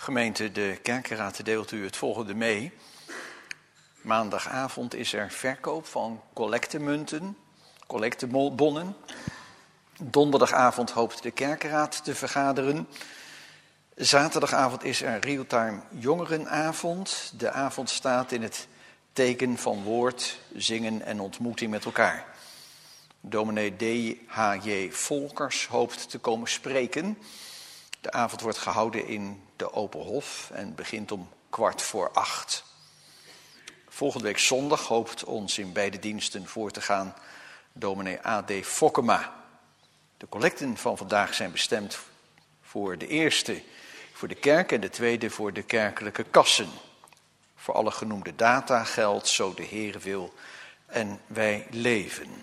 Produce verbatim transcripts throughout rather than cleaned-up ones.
Gemeente, de kerkenraad deelt u het volgende mee. Maandagavond is er verkoop van collectemunten, collectebonnen. Donderdagavond hoopt de kerkenraad te vergaderen. Zaterdagavond is er realtime jongerenavond. De avond staat in het teken van woord, zingen en ontmoeting met elkaar. Dominee D H J Volkers hoopt te komen spreken. De avond wordt gehouden in de Open Hof en begint om kwart voor acht. Volgende week zondag hoopt ons in beide diensten voor te gaan dominee A D Fokkema. De collecten van vandaag zijn bestemd voor de eerste voor de kerk en de tweede voor de kerkelijke kassen. Voor alle genoemde data geldt zo de Heere wil en wij leven.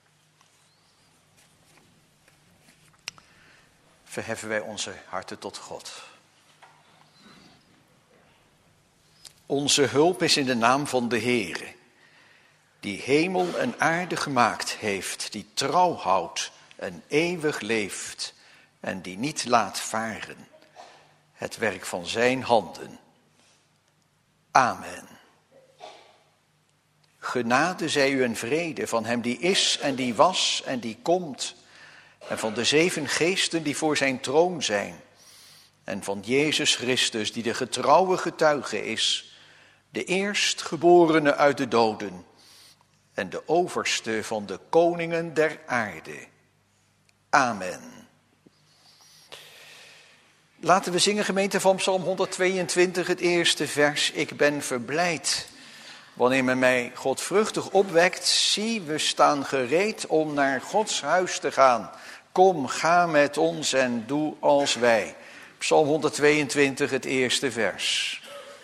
Verheffen wij onze harten tot God. Onze hulp is in de naam van de Heere, die hemel en aarde gemaakt heeft, die trouw houdt en eeuwig leeft en die niet laat varen. Het werk van zijn handen. Amen. Genade zij u en vrede van hem die is en die was en die komt, en van de zeven geesten die voor zijn troon zijn, en van Jezus Christus die de getrouwe getuige is, de eerstgeborene uit de doden en de overste van de koningen der aarde. Amen. Laten we zingen, gemeente, van Psalm honderdtweeëntwintig, het eerste vers. Ik ben verblijd wanneer men mij godvruchtig opwekt. Zie, we staan gereed om naar Gods huis te gaan. Kom, ga met ons en doe als wij. Psalm honderdtweeëntwintig, het eerste vers.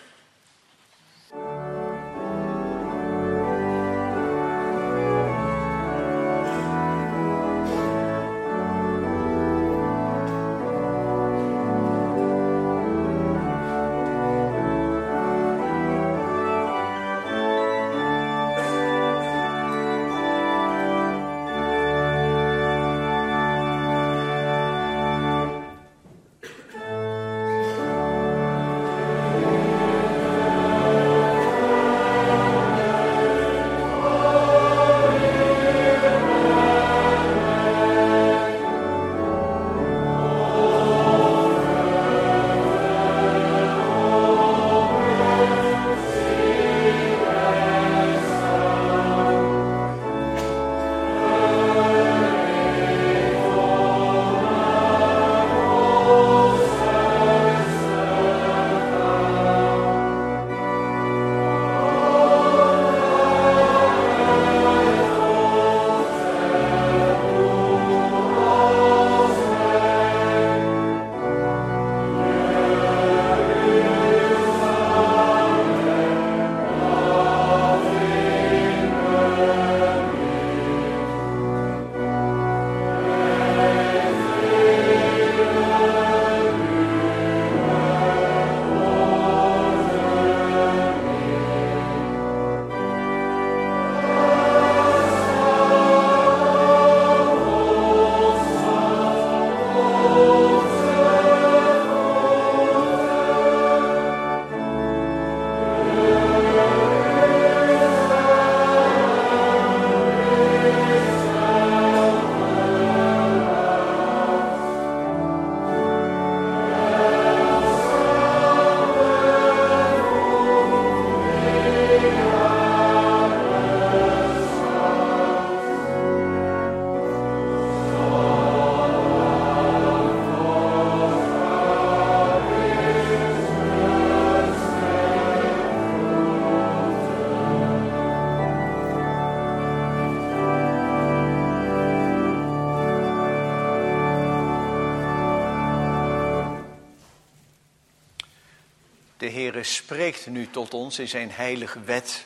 De Heere spreekt nu tot ons in zijn heilige wet.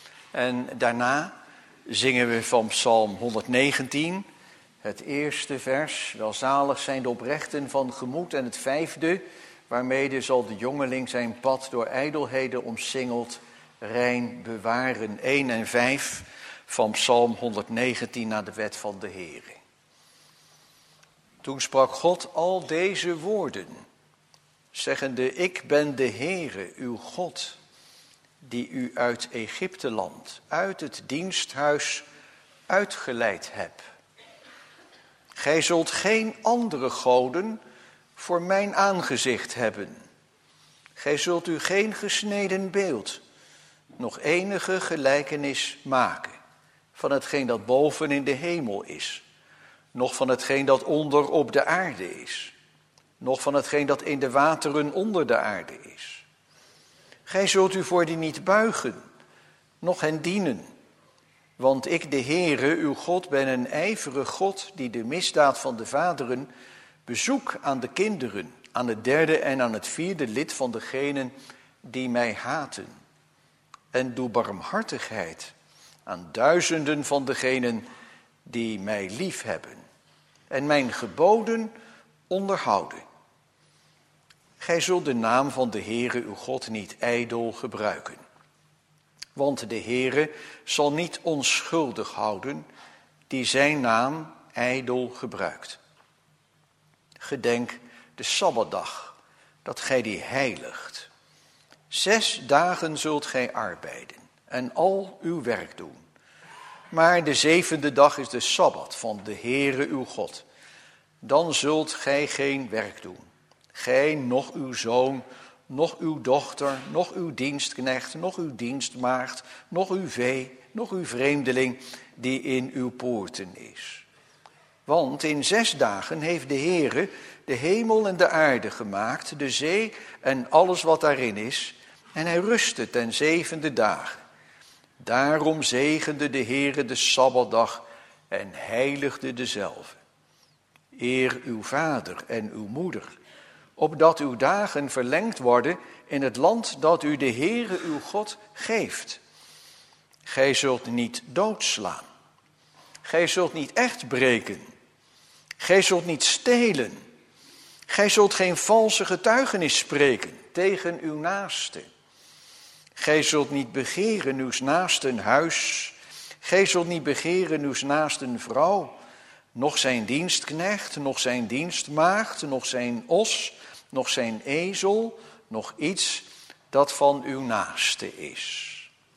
En daarna zingen we van Psalm honderdnegentien, het eerste vers. Welzalig zijn de oprechten van gemoed. En het vijfde, waarmede zal de jongeling zijn pad door ijdelheden omsingeld rein bewaren. één en vijf van Psalm honderdnegentien naar de wet van de Heere. Toen sprak God al deze woorden. zeggende, ik ben de Heere, uw God, die u uit Egypteland, uit het diensthuis uitgeleid heb. Gij zult geen andere goden voor mijn aangezicht hebben. Gij zult u geen gesneden beeld, nog enige gelijkenis maken van hetgeen dat boven in de hemel is, nog van hetgeen dat onder op de aarde is, nog van hetgeen dat in de wateren onder de aarde is. Gij zult u voor die niet buigen, noch hen dienen. Want ik, de Heere, uw God, ben een ijverige God die de misdaad van de vaderen bezoek aan de kinderen, aan het derde en aan het vierde lid van degenen die mij haten. En doe barmhartigheid aan duizenden van degenen die mij lief hebben en mijn geboden onderhouden. Gij zult de naam van de Heere uw God niet ijdel gebruiken. Want de Heere zal niet onschuldig houden die zijn naam ijdel gebruikt. Gedenk de Sabbatdag, dat gij die heiligt. Zes dagen zult gij arbeiden en al uw werk doen. Maar de zevende dag is de Sabbat van de Heere uw God. Dan zult gij geen werk doen. Gij, noch uw zoon, noch uw dochter, noch uw dienstknecht, noch uw dienstmaagd, noch uw vee, noch uw vreemdeling die in uw poorten is. Want in zes dagen heeft de Heere de hemel en de aarde gemaakt, de zee en alles wat daarin is, en hij rustte ten zevende dagen. Daarom zegende de Heere de Sabbatdag en heiligde dezelve. Eer uw vader en uw moeder, opdat uw dagen verlengd worden in het land dat u de Heere uw God geeft. Gij zult niet doodslaan. Gij zult niet echt breken. Gij zult niet stelen. Gij zult geen valse getuigenis spreken tegen uw naaste. Gij zult niet begeren uws naasten huis. Gij zult niet begeren uws naasten vrouw, noch zijn dienstknecht, noch zijn dienstmaagd, noch zijn os, noch zijn ezel, nog iets dat van uw naaste is.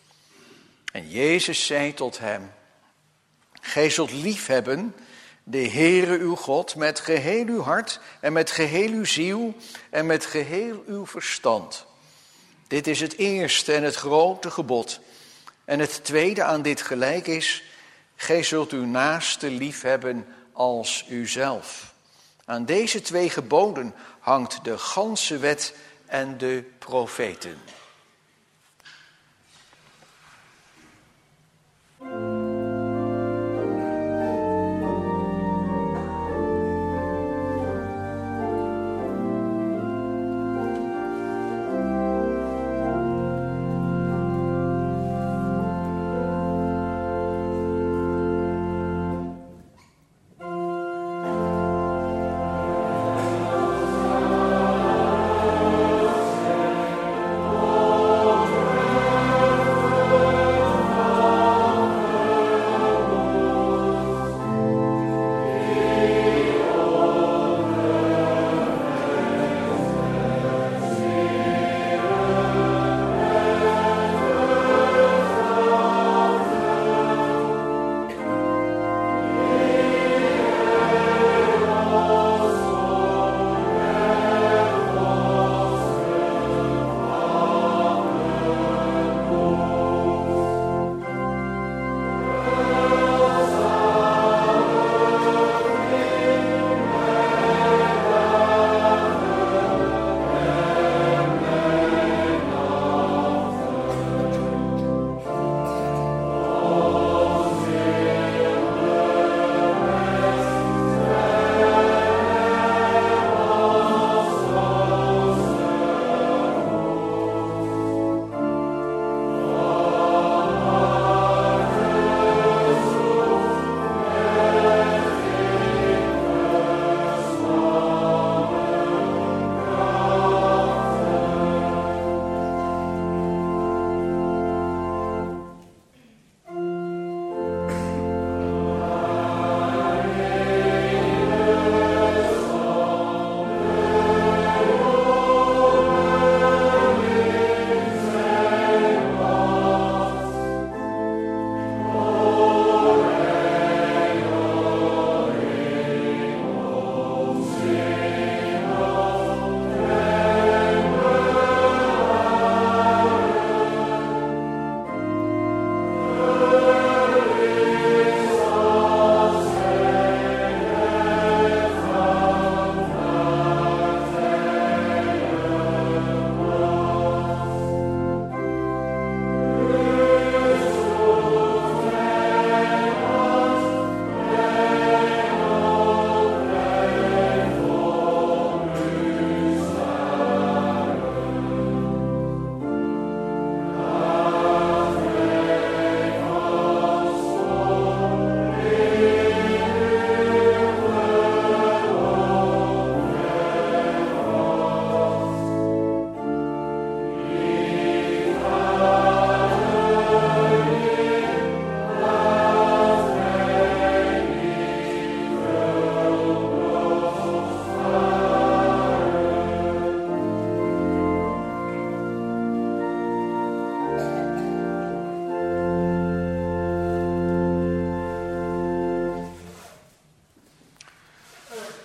En Jezus zei tot hem, gij zult liefhebben de Heere uw God met geheel uw hart en met geheel uw ziel en met geheel uw verstand. Dit is het eerste en het grote gebod. En het tweede aan dit gelijk is, gij zult uw naaste liefhebben als uzelf. Aan deze twee geboden hangt de ganse wet en de profeten. O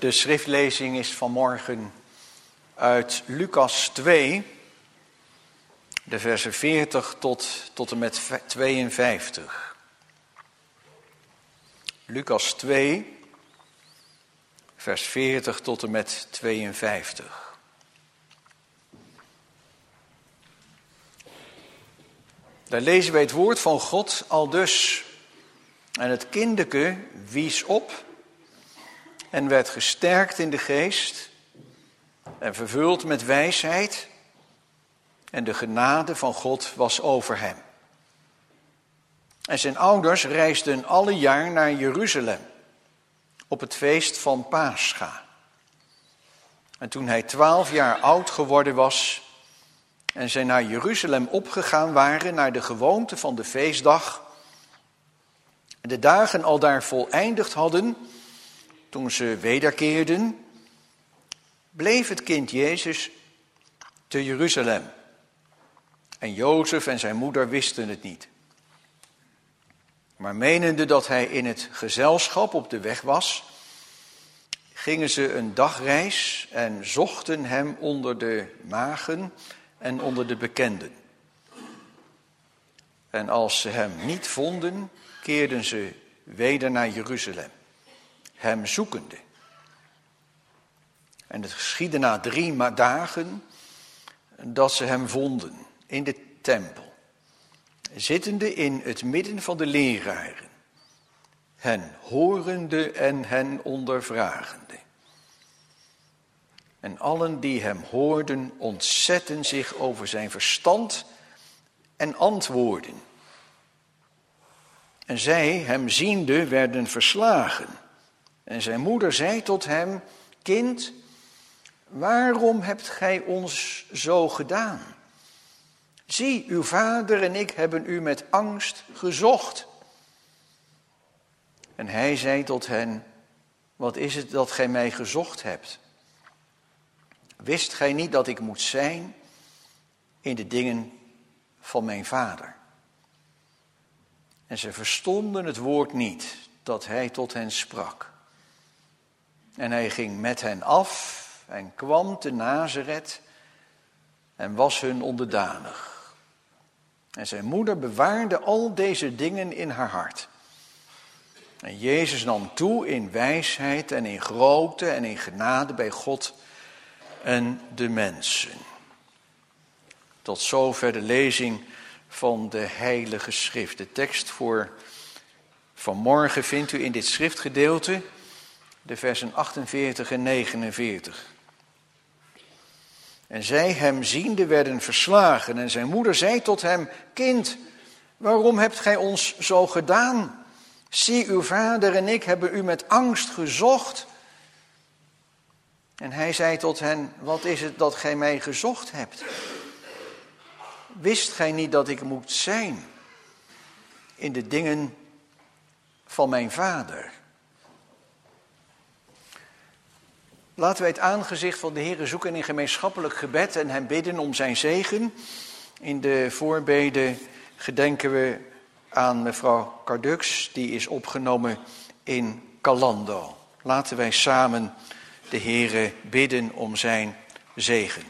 De schriftlezing is vanmorgen uit Lucas twee, de versen veertig tot, tot en met tweeënvijftig. Lucas twee, vers veertig tot en met tweeënvijftig. Daar lezen wij het woord van God aldus. En het kindeke wies op en werd gesterkt in de geest en vervuld met wijsheid. En de genade van God was over hem. En zijn ouders reisden alle jaar naar Jeruzalem op het feest van Pascha. En toen hij twaalf jaar oud geworden was en zij naar Jeruzalem opgegaan waren naar de gewoonte van de feestdag en de dagen al daar voleindigd hadden, toen ze wederkeerden, bleef het kind Jezus te Jeruzalem. En Jozef en zijn moeder wisten het niet. Maar menende dat hij in het gezelschap op de weg was, gingen ze een dagreis en zochten hem onder de magen en onder de bekenden. En als ze hem niet vonden, keerden ze weder naar Jeruzalem, hem zoekende. En het geschiedde na drie dagen dat ze hem vonden in de tempel, zittende in het midden van de leraren, hen horende en hen ondervragende. En allen die hem hoorden ontzetten zich over zijn verstand en antwoorden. En zij, hem ziende, werden verslagen. En zijn moeder zei tot hem: kind, waarom hebt gij ons zo gedaan? Zie, uw vader en ik hebben u met angst gezocht. En hij zei tot hen: wat is het dat gij mij gezocht hebt? Wist gij niet dat ik moet zijn in de dingen van mijn vader? En ze verstonden het woord niet dat hij tot hen sprak. En hij ging met hen af en kwam te Nazareth en was hun onderdanig. En zijn moeder bewaarde al deze dingen in haar hart. En Jezus nam toe in wijsheid en in grootte en in genade bij God en de mensen. Tot zover de lezing van de Heilige Schrift. De tekst voor vanmorgen vindt u in dit schriftgedeelte, de versen achtenveertig en negenenveertig. En zij hem ziende werden verslagen en zijn moeder zei tot hem: kind, waarom hebt gij ons zo gedaan? Zie, uw vader en ik hebben u met angst gezocht. En hij zei tot hen: wat is het dat gij mij gezocht hebt? Wist gij niet dat ik moet zijn in de dingen van mijn vader? Laten wij het aangezicht van de Heere zoeken in gemeenschappelijk gebed en hem bidden om zijn zegen. In de voorbeden gedenken we aan mevrouw Cardux, die is opgenomen in Calando. Laten wij samen de Heere bidden om zijn zegen.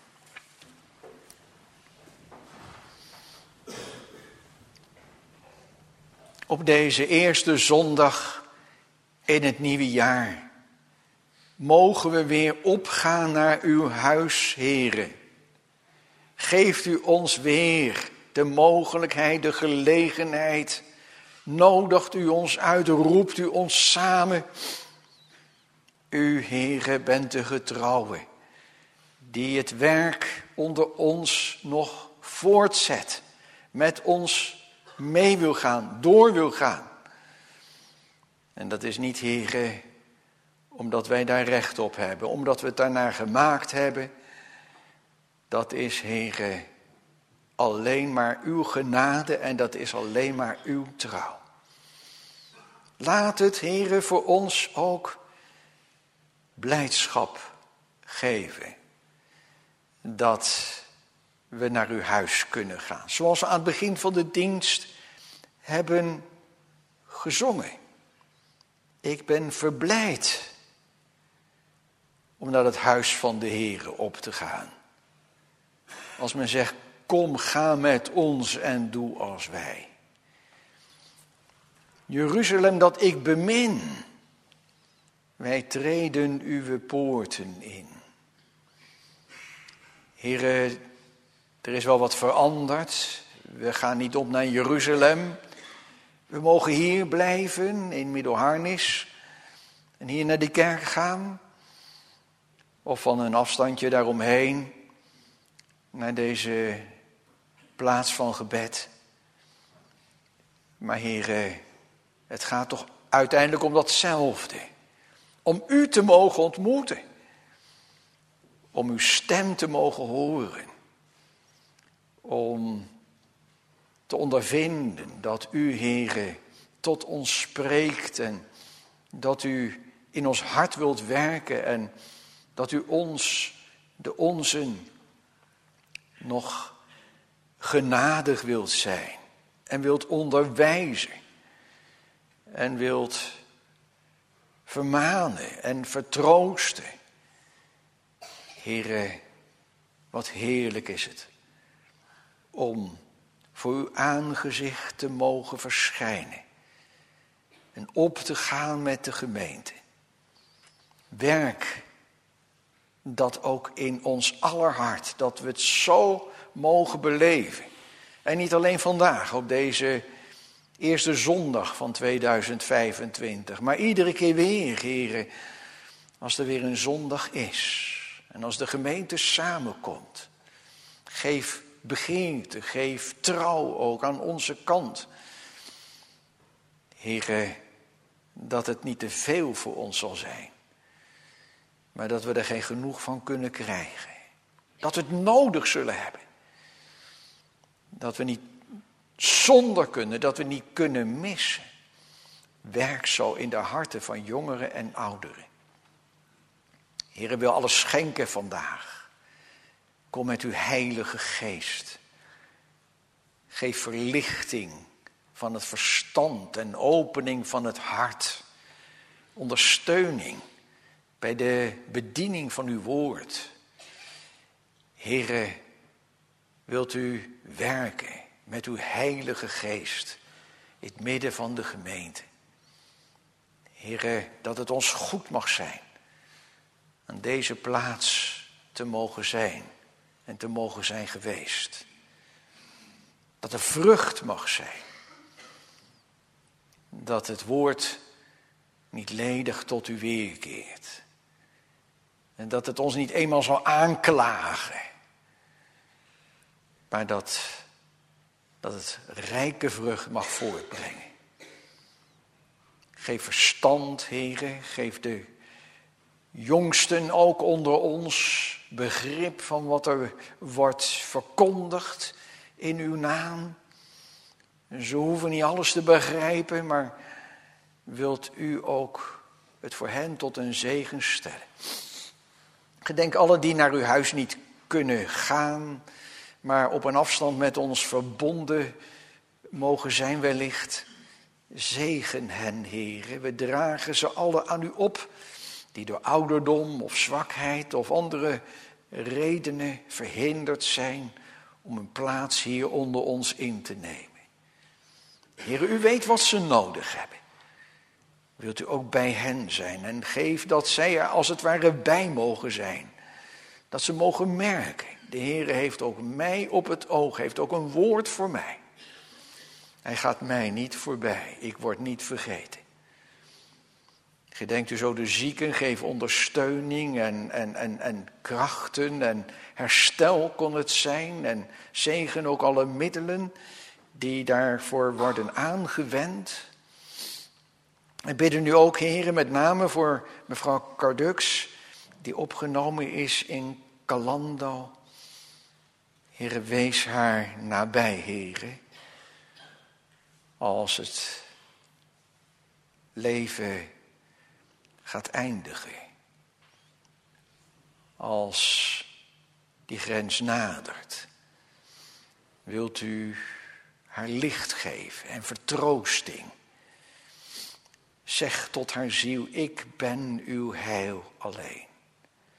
Op deze eerste zondag in het nieuwe jaar mogen we weer opgaan naar uw huis, Heere. Geeft u ons weer de mogelijkheid, de gelegenheid. Nodigt u ons uit, roept u ons samen. U, Heere, bent de getrouwe, die het werk onder ons nog voortzet. Met ons mee wil gaan, door wil gaan. En dat is niet, Heere, omdat wij daar recht op hebben, omdat we het daarnaar gemaakt hebben. Dat is, Heere, alleen maar uw genade en dat is alleen maar uw trouw. Laat het, Heere, voor ons ook blijdschap geven dat we naar uw huis kunnen gaan. Zoals we aan het begin van de dienst hebben gezongen. Ik ben verblijd om naar het huis van de Heere op te gaan. Als men zegt, kom, ga met ons en doe als wij. Jeruzalem dat ik bemin, wij treden uw poorten in. Heere, er is wel wat veranderd. We gaan niet op naar Jeruzalem. We mogen hier blijven in Middelharnis en hier naar de kerk gaan. Of van een afstandje daaromheen naar deze plaats van gebed. Maar Heere, het gaat toch uiteindelijk om datzelfde. Om u te mogen ontmoeten. Om uw stem te mogen horen. Om te ondervinden dat u, Heere, tot ons spreekt. En dat u in ons hart wilt werken. En dat u ons, de onzen, nog genadig wilt zijn. En wilt onderwijzen. En wilt vermanen en vertroosten. Heere, wat heerlijk is het om voor uw aangezicht te mogen verschijnen. En op te gaan met de gemeente. Werk dat ook in ons aller hart, dat we het zo mogen beleven. En niet alleen vandaag op deze eerste zondag van tweeduizend vijfentwintig. Maar iedere keer weer, heren, als er weer een zondag is. En als de gemeente samenkomt. Geef begeerte, geef trouw ook aan onze kant. Heren, dat het niet te veel voor ons zal zijn. Maar dat we er geen genoeg van kunnen krijgen. Dat we het nodig zullen hebben. Dat we niet zonder kunnen, dat we niet kunnen missen. Werk zo in de harten van jongeren en ouderen. Heere, wil alles schenken vandaag. Kom met uw heilige geest. Geef verlichting van het verstand en opening van het hart. Ondersteuning bij de bediening van uw woord. Heere, wilt u werken met uw heilige geest in het midden van de gemeente. Heere, dat het ons goed mag zijn aan deze plaats te mogen zijn en te mogen zijn geweest. Dat er vrucht mag zijn. Dat het woord niet ledig tot u weerkeert. En dat het ons niet eenmaal zal aanklagen. Maar dat, dat het rijke vrucht mag voortbrengen. Geef verstand, Heere. Geef de jongsten ook onder ons begrip van wat er wordt verkondigd in uw naam. Ze hoeven niet alles te begrijpen, maar wilt u ook het voor hen tot een zegen stellen. Gedenk alle die naar uw huis niet kunnen gaan, maar op een afstand met ons verbonden mogen zijn wellicht. Zegen hen, Heere. We dragen ze alle aan u op, die door ouderdom of zwakheid of andere redenen verhinderd zijn om een plaats hier onder ons in te nemen. Heere, u weet wat ze nodig hebben. Wilt u ook bij hen zijn en geef dat zij er als het ware bij mogen zijn. Dat ze mogen merken, de Heere heeft ook mij op het oog, heeft ook een woord voor mij. Hij gaat mij niet voorbij, ik word niet vergeten. Gedenkt u zo de zieken, geef ondersteuning en, en, en, en krachten en herstel kon het zijn. En zegen ook alle middelen die daarvoor worden aangewend. En bidden u ook, heren, met name voor mevrouw Cardux, die opgenomen is in Calando. Heren, wees haar nabij, heren. Als het leven gaat eindigen. Als die grens nadert. Wilt u haar licht geven en vertroosting. Zeg tot haar ziel, ik ben uw heil alleen.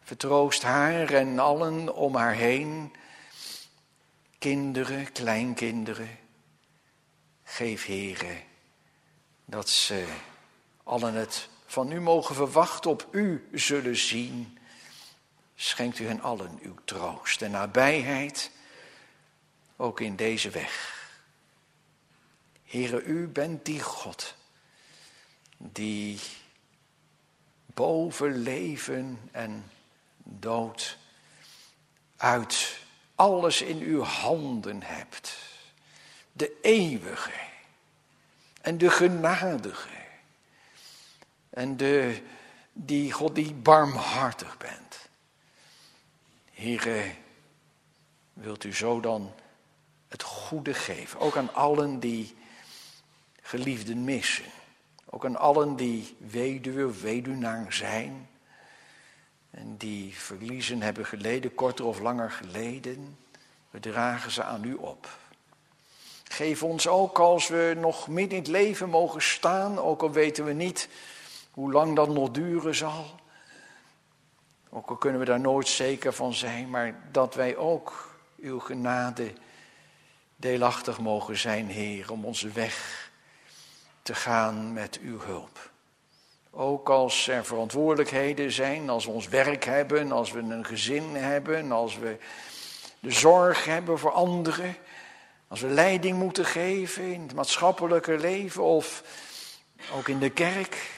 Vertroost haar en allen om haar heen. Kinderen, kleinkinderen. Geef, Heere, dat ze allen het van u mogen verwachten, op u zullen zien. Schenkt u hen allen uw troost en nabijheid, ook in deze weg. Heere, u bent die God die boven leven en dood uit alles in uw handen hebt. De eeuwige en de genadige en de, die God die barmhartig bent. Heere, wilt u zo dan het goede geven, ook aan allen die geliefden missen. Ook aan allen die weduwe, weduwnaar zijn. En die verliezen hebben geleden, korter of langer geleden. We dragen ze aan u op. Geef ons ook als we nog midden in het leven mogen staan, ook al weten we niet hoe lang dat nog duren zal. Ook al kunnen we daar nooit zeker van zijn, maar dat wij ook uw genade deelachtig mogen zijn, Heer, om onze weg te gaan met uw hulp. Ook als er verantwoordelijkheden zijn, als we ons werk hebben, als we een gezin hebben, als we de zorg hebben voor anderen, als we leiding moeten geven in het maatschappelijke leven of ook in de kerk,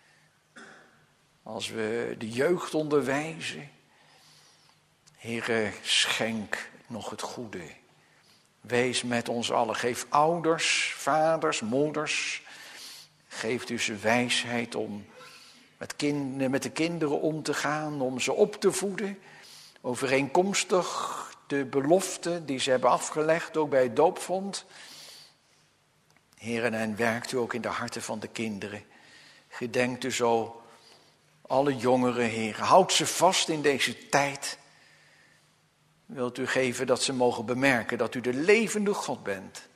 als we de jeugd onderwijzen. Heere, schenk nog het goede. Wees met ons allen. Geef ouders, vaders, moeders. Geef u ze wijsheid om met, kind, met de kinderen om te gaan, om ze op te voeden. Overeenkomstig de belofte die ze hebben afgelegd, ook bij het doopvond. Heer, en werkt u ook in de harten van de kinderen. Gedenkt u zo alle jongeren, Heer. Houd ze vast in deze tijd. Wilt u geven dat ze mogen bemerken dat u de levende God bent.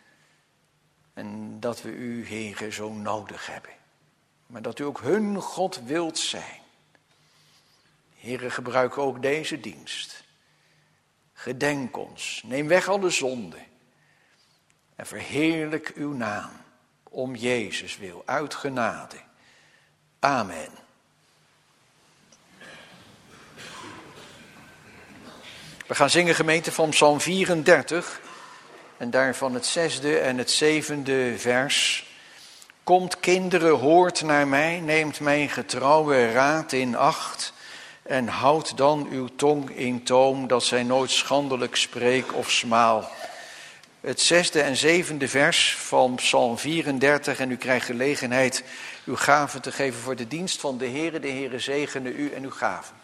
En dat we u, Heer, zo nodig hebben. Maar dat u ook hun God wilt zijn. Heer, gebruik ook deze dienst. Gedenk ons. Neem weg alle zonde. En verheerlijk uw naam. Om Jezus wil. Uit genade. Amen. We gaan zingen, gemeente, van Psalm vierendertig. En daarvan het zesde en het zevende vers. Komt, kinderen, hoort naar mij, neemt mijn getrouwe raad in acht. En houd dan uw tong in toom, dat zij nooit schandelijk spreek of smaal. Het zesde en zevende vers van Psalm vierendertig. En u krijgt gelegenheid uw gaven te geven voor de dienst van de Heere. De Heere zegene u en uw gaven.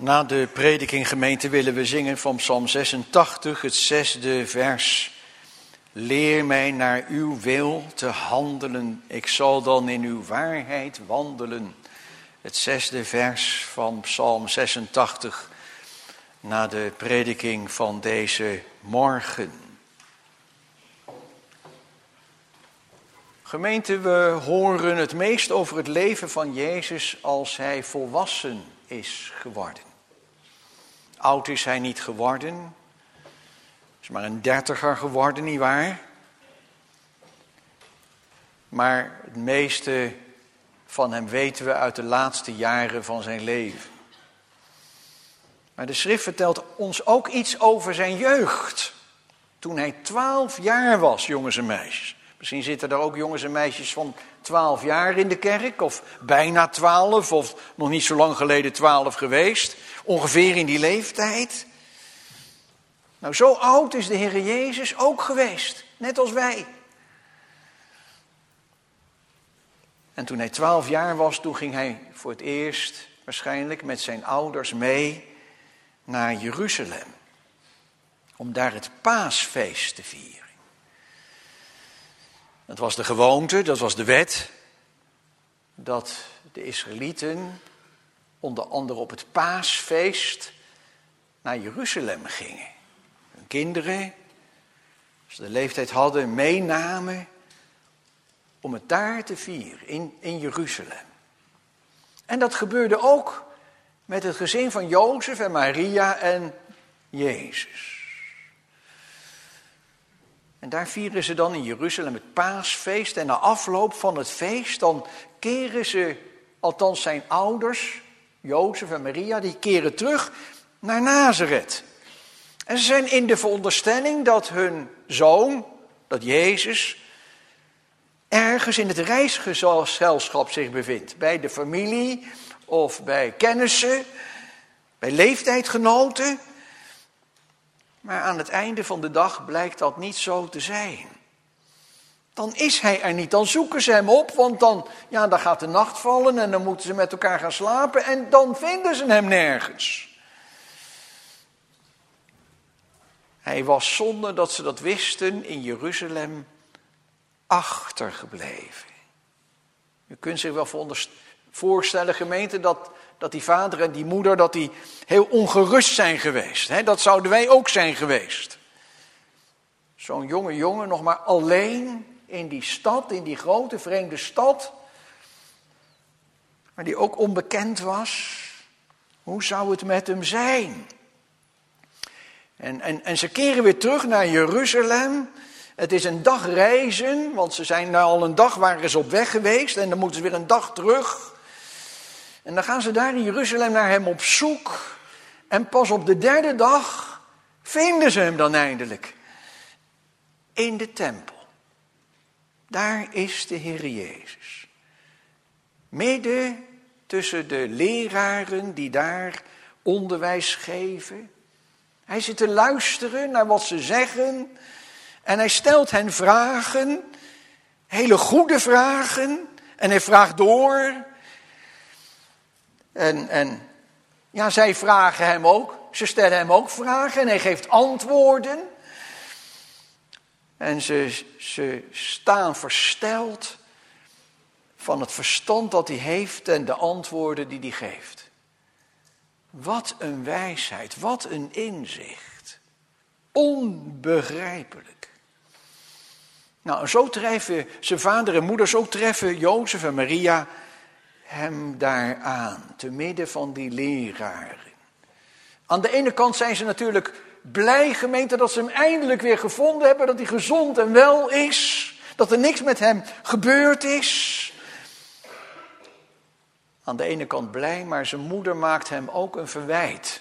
Na de prediking gemeente willen we zingen van Psalm zesentachtig, het zesde vers. Leer mij naar uw wil te handelen, ik zal dan in uw waarheid wandelen. Het zesde vers van Psalm zesentachtig, na de prediking van deze morgen. Gemeente, we horen het meest over het leven van Jezus als hij volwassen is geworden. Oud is hij niet geworden, is maar een dertiger geworden, nietwaar? Maar het meeste van hem weten we uit de laatste jaren van zijn leven. Maar de schrift vertelt ons ook iets over zijn jeugd. Toen hij twaalf jaar was, jongens en meisjes. Misschien zitten er ook jongens en meisjes van twaalf jaar in de kerk, of bijna twaalf, of nog niet zo lang geleden twaalf geweest. Ongeveer in die leeftijd. Nou, zo oud is de Heer Jezus ook geweest, net als wij. En toen hij twaalf jaar was, toen ging hij voor het eerst waarschijnlijk met zijn ouders mee naar Jeruzalem. Om daar het paasfeest te vieren. Dat was de gewoonte, dat was de wet, dat de Israëlieten onder andere op het paasfeest naar Jeruzalem gingen. Hun kinderen, als ze de leeftijd hadden, meenamen om het daar te vieren, in, in Jeruzalem. En dat gebeurde ook met het gezin van Jozef en Maria en Jezus. En daar vieren ze dan in Jeruzalem het paasfeest. En na afloop van het feest, dan keren ze, althans zijn ouders, Jozef en Maria, die keren terug naar Nazareth. En ze zijn in de veronderstelling dat hun zoon, dat Jezus, ergens in het reisgezelschap zich bevindt. Bij de familie of bij kennissen, bij leeftijdgenoten. Maar aan het einde van de dag blijkt dat niet zo te zijn. Dan is hij er niet, dan zoeken ze hem op, want dan, ja, dan gaat de nacht vallen en dan moeten ze met elkaar gaan slapen en dan vinden ze hem nergens. Hij was, zonder dat ze dat wisten, in Jeruzalem achtergebleven. U kunt zich wel voorstellen, gemeente, dat, dat die vader en die moeder, dat die heel ongerust zijn geweest. Hè? Dat zouden wij ook zijn geweest. Zo'n jonge jongen nog maar alleen in die stad, in die grote vreemde stad, maar die ook onbekend was. Hoe zou het met hem zijn? En, en, en ze keren weer terug naar Jeruzalem. Het is een dag reizen, want ze zijn nou al een dag, waren ze op weg geweest en dan moeten ze weer een dag terug. En dan gaan ze daar in Jeruzalem naar hem op zoek. En pas op de derde dag vinden ze hem dan eindelijk. In de tempel. Daar is de Heer Jezus. Midden tussen de leraren die daar onderwijs geven. Hij zit te luisteren naar wat ze zeggen. En hij stelt hen vragen. Hele goede vragen. En hij vraagt door. En, en ja, zij vragen hem ook. Ze stellen hem ook vragen. En hij geeft antwoorden. En ze, ze staan versteld van het verstand dat hij heeft en de antwoorden die hij geeft. Wat een wijsheid, wat een inzicht. Onbegrijpelijk. Nou, zo treffen zijn vader en moeder, zo treffen Jozef en Maria hem daar aan, te midden van die leraren. Aan de ene kant zijn ze natuurlijk blij, gemeente, dat ze hem eindelijk weer gevonden hebben, dat hij gezond en wel is, dat er niks met hem gebeurd is. Aan de ene kant blij, maar zijn moeder maakt hem ook een verwijt.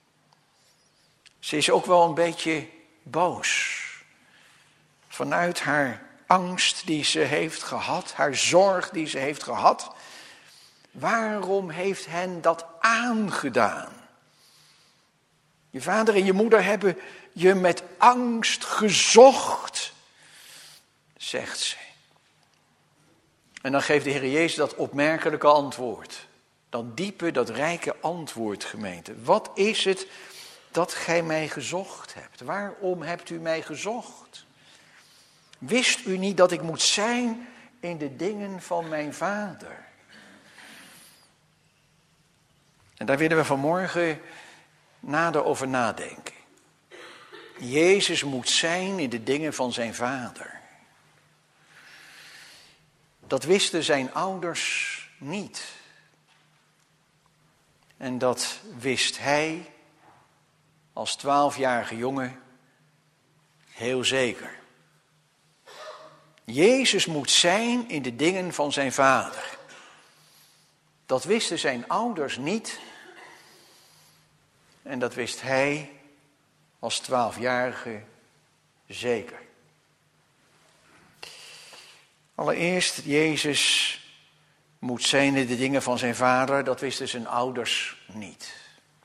Ze is ook wel een beetje boos. Vanuit haar angst die ze heeft gehad, haar zorg die ze heeft gehad. Waarom heeft hen dat aangedaan? Je vader en je moeder hebben je met angst gezocht, zegt ze. En dan geeft de Heer Jezus dat opmerkelijke antwoord. dat diepe, dat rijke antwoord, gemeente. Wat is het dat gij mij gezocht hebt? Waarom hebt u mij gezocht? Wist u niet dat ik moet zijn in de dingen van mijn Vader? En daar willen we vanmorgen nader over nadenken. Jezus moet zijn in de dingen van zijn Vader. Dat wisten zijn ouders niet. En dat wist hij als twaalfjarige jongen heel zeker. Jezus moet zijn in de dingen van zijn Vader. Dat wisten zijn ouders niet. En dat wist hij als twaalfjarige zeker. Allereerst, Jezus moet zijn in de dingen van zijn Vader. Dat wisten zijn ouders niet.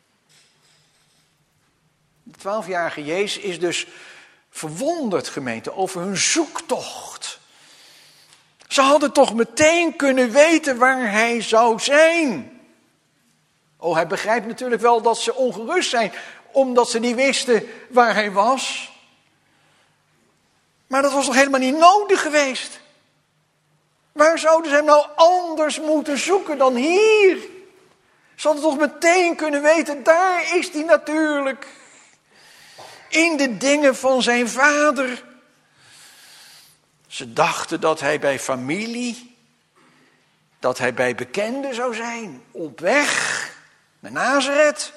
De twaalfjarige Jezus is dus verwonderd, gemeente, over hun zoektocht. Ze hadden toch meteen kunnen weten waar hij zou zijn. Oh, hij begrijpt natuurlijk wel dat ze ongerust zijn, omdat ze niet wisten waar hij was. Maar dat was toch helemaal niet nodig geweest? Waar zouden ze hem nou anders moeten zoeken dan hier? Ze hadden toch meteen kunnen weten, daar is hij natuurlijk. In de dingen van zijn Vader. Ze dachten dat hij bij familie, dat hij bij bekenden zou zijn, op weg naar Nazareth.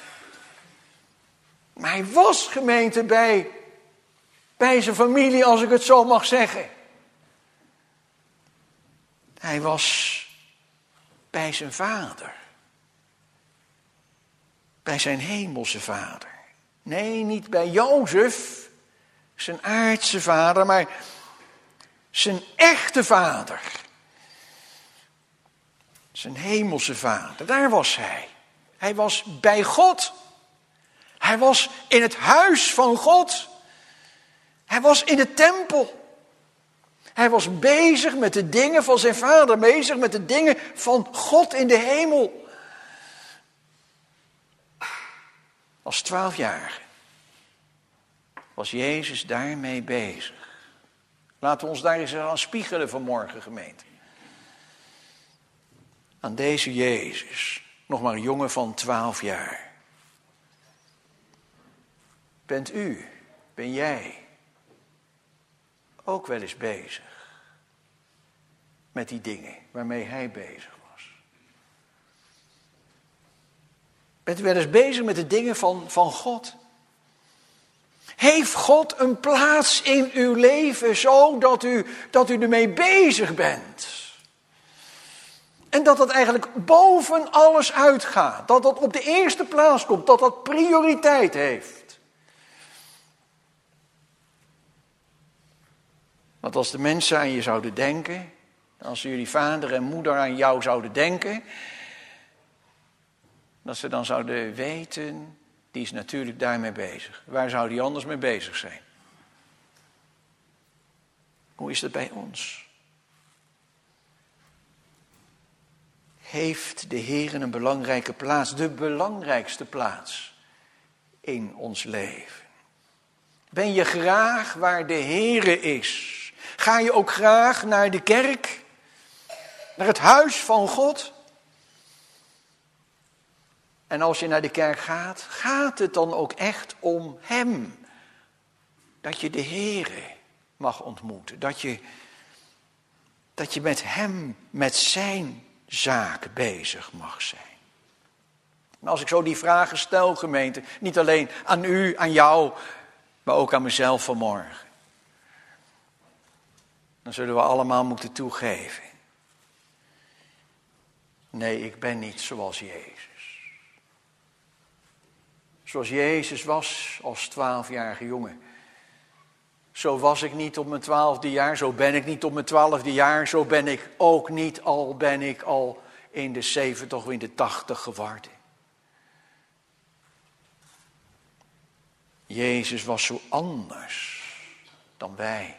Maar hij was, gemeente, bij, bij zijn familie, als ik het zo mag zeggen. Hij was bij zijn Vader. Bij zijn hemelse Vader. Nee, niet bij Jozef, zijn aardse vader, maar zijn echte Vader. Zijn hemelse Vader, daar was hij. Hij was bij God. Hij was in het huis van God. Hij was in de tempel. Hij was bezig met de dingen van zijn Vader, bezig met de dingen van God in de hemel. Als twaalfjarige was Jezus daarmee bezig. Laten we ons daar eens aan spiegelen vanmorgen, gemeente. Aan deze Jezus, nog maar een jongen van twaalf jaar. Bent u, ben jij ook wel eens bezig met die dingen waarmee hij bezig was? Bent u wel eens bezig met de dingen van, van God? Heeft God een plaats in uw leven zodat u, dat u ermee bezig bent? En dat dat eigenlijk boven alles uitgaat. Dat dat op de eerste plaats komt. Dat dat prioriteit heeft. Want als de mensen aan je zouden denken. Als jullie vader en moeder aan jou zouden denken. Dat ze dan zouden weten. Die is natuurlijk daarmee bezig. Waar zou die anders mee bezig zijn? Hoe is dat bij ons? Heeft de Heer een belangrijke plaats, de belangrijkste plaats in ons leven? Ben je graag waar de Heer is? Ga je ook graag naar de kerk? Naar het huis van God? En als je naar de kerk gaat, gaat het dan ook echt om Hem? Dat je de Heer mag ontmoeten. Dat je, dat je met Hem, met zijn zaak bezig mag zijn. En als ik zo die vragen stel, gemeente, niet alleen aan u, aan jou, maar ook aan mezelf vanmorgen. Dan zullen we allemaal moeten toegeven. Nee, ik ben niet zoals Jezus. Zoals Jezus was als twaalfjarige jongen. Zo was ik niet op mijn twaalfde jaar, zo ben ik niet op mijn twaalfde jaar, zo ben ik ook niet, al ben ik al in de zeventig of in de tachtig geworden. Jezus was zo anders dan wij.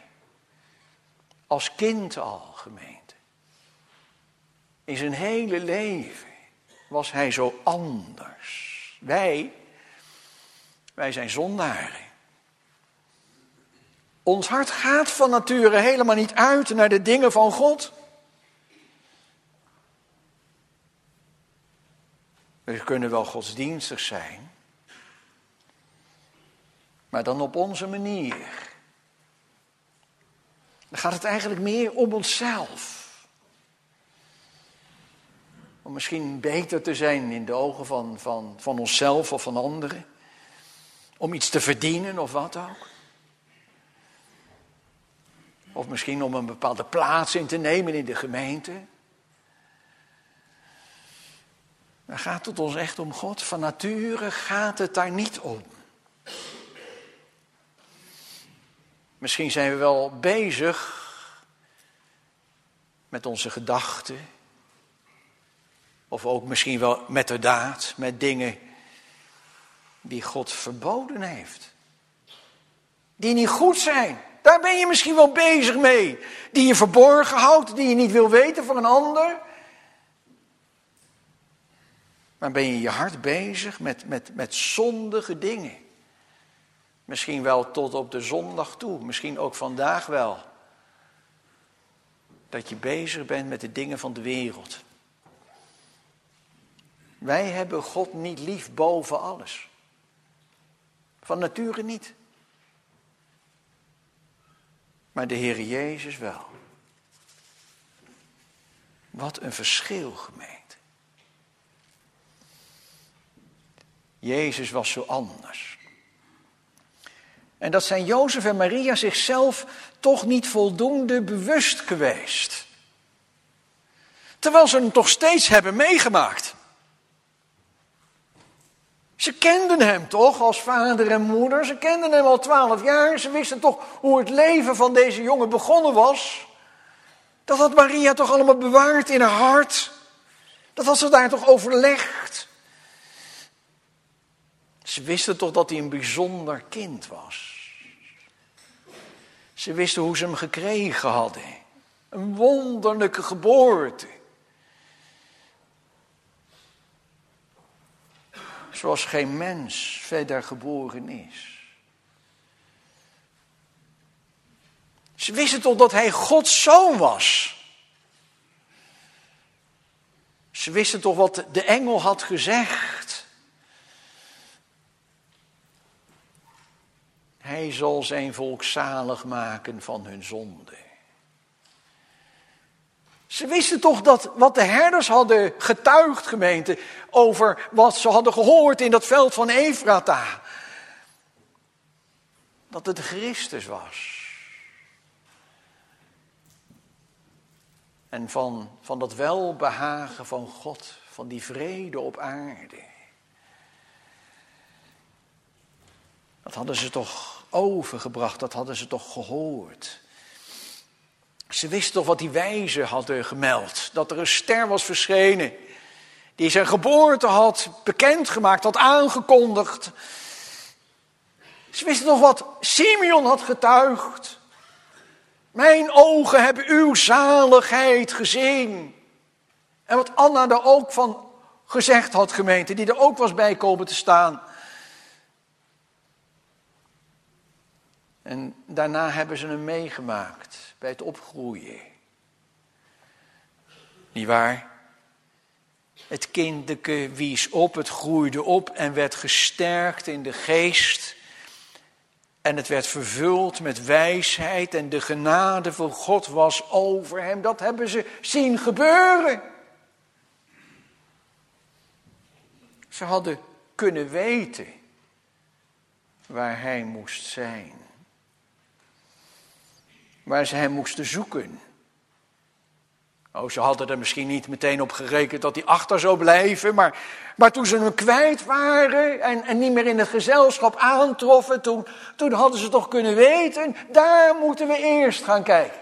Als kind al, gemeente. In zijn hele leven was hij zo anders. Wij, wij zijn zondaren. Ons hart gaat van nature helemaal niet uit naar de dingen van God. We kunnen wel godsdienstig zijn, maar dan op onze manier. Dan gaat het eigenlijk meer om onszelf. Om misschien beter te zijn in de ogen van, van, van onszelf of van anderen. Om iets te verdienen of wat ook. Of misschien om een bepaalde plaats in te nemen in de gemeente. Dan gaat het ons echt om God. Van nature gaat het daar niet om. Misschien zijn we wel bezig met onze gedachten. Of ook misschien wel met de daad, met dingen die God verboden heeft. Die niet goed zijn. Daar ben je misschien wel bezig mee. Die je verborgen houdt, die je niet wil weten voor een ander. Maar ben je je hart bezig met, met, met zondige dingen. Misschien wel tot op de zondag toe. Misschien ook vandaag wel. Dat je bezig bent met de dingen van de wereld. Wij hebben God niet lief boven alles. Van nature niet. Maar de Heer Jezus wel. Wat een verschil, gemeente. Jezus was zo anders. En dat zijn Jozef en Maria zichzelf toch niet voldoende bewust geweest. Terwijl ze hem toch steeds hebben meegemaakt. Ze kenden hem toch als vader en moeder. Ze kenden hem al twaalf jaar. Ze wisten toch hoe het leven van deze jongen begonnen was. Dat had Maria toch allemaal bewaard in haar hart. Dat had ze daar toch overlegd. Ze wisten toch dat hij een bijzonder kind was. Ze wisten hoe ze hem gekregen hadden. Een wonderlijke geboorte. Zoals geen mens verder geboren is. Ze wisten toch dat hij Gods zoon was. Ze wisten toch wat de engel had gezegd. Hij zal zijn volk zalig maken van hun zonde. Ze wisten toch dat wat de herders hadden getuigd, gemeente, over wat ze hadden gehoord in dat veld van Efrata. Dat het Christus was. En van, van dat welbehagen van God, van die vrede op aarde. Dat hadden ze toch overgebracht, dat hadden ze toch gehoord. Ze wisten toch wat die wijzen hadden gemeld. Dat er een ster was verschenen. Die zijn geboorte had bekendgemaakt, had aangekondigd. Ze wisten toch wat Simeon had getuigd. Mijn ogen hebben uw zaligheid gezien. En wat Anna er ook van gezegd had, gemeente, die er ook was bij komen te staan. En daarna hebben ze hem meegemaakt bij het opgroeien. Niet waar? Het kindeke wies op, het groeide op en werd gesterkt in de geest. En het werd vervuld met wijsheid en de genade van God was over hem. Dat hebben ze zien gebeuren. Ze hadden kunnen weten waar hij moest zijn. Waar ze hem moesten zoeken. Oh, ze hadden er misschien niet meteen op gerekend dat hij achter zou blijven. Maar, maar toen ze hem kwijt waren en, en niet meer in het gezelschap aantroffen. Toen, toen hadden ze toch kunnen weten, daar moeten we eerst gaan kijken.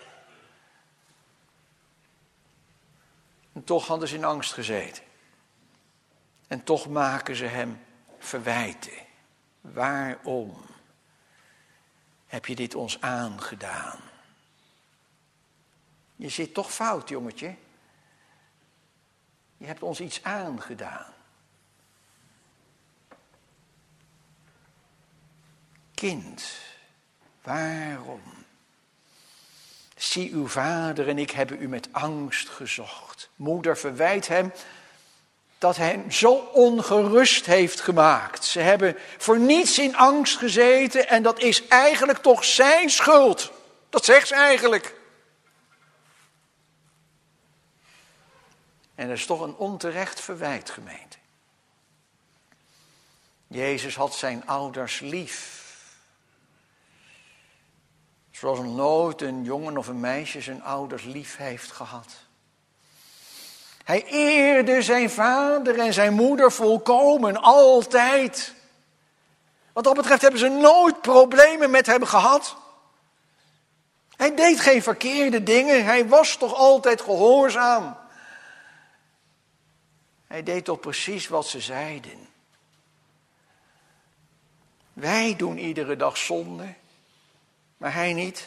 En toch hadden ze in angst gezeten. En toch maken ze hem verwijten. Waarom heb je dit ons aangedaan? Je zit toch fout, jongetje. Je hebt ons iets aangedaan. Kind, waarom? Zie, uw vader en ik hebben u met angst gezocht. Moeder verwijt hem dat hij hem zo ongerust heeft gemaakt. Ze hebben voor niets in angst gezeten en dat is eigenlijk toch zijn schuld. Dat zegt ze eigenlijk. En dat is toch een onterecht verwijt, gemeente. Jezus had zijn ouders lief. Zoals nooit een jongen of een meisje zijn ouders lief heeft gehad. Hij eerde zijn vader en zijn moeder volkomen, altijd. Wat dat betreft hebben ze nooit problemen met hem gehad. Hij deed geen verkeerde dingen, hij was toch altijd gehoorzaam. Hij deed toch precies wat ze zeiden. Wij doen iedere dag zonde, maar hij niet.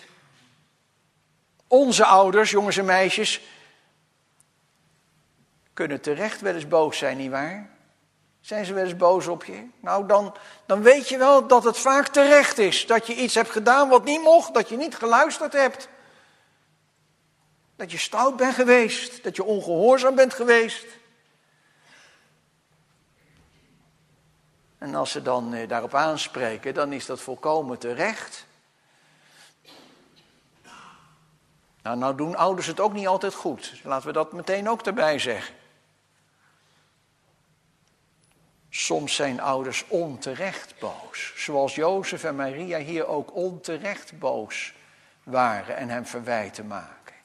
Onze ouders, jongens en meisjes, kunnen terecht wel eens boos zijn, nietwaar? Zijn ze wel eens boos op je? Nou, dan, dan weet je wel dat het vaak terecht is. Dat je iets hebt gedaan wat niet mocht, dat je niet geluisterd hebt. Dat je stout bent geweest, dat je ongehoorzaam bent geweest. En als ze dan eh, daarop aanspreken, dan is dat volkomen terecht. Nou, nou doen ouders het ook niet altijd goed. Laten we dat meteen ook erbij zeggen. Soms zijn ouders onterecht boos. Zoals Jozef en Maria hier ook onterecht boos waren en hem verwijten maken.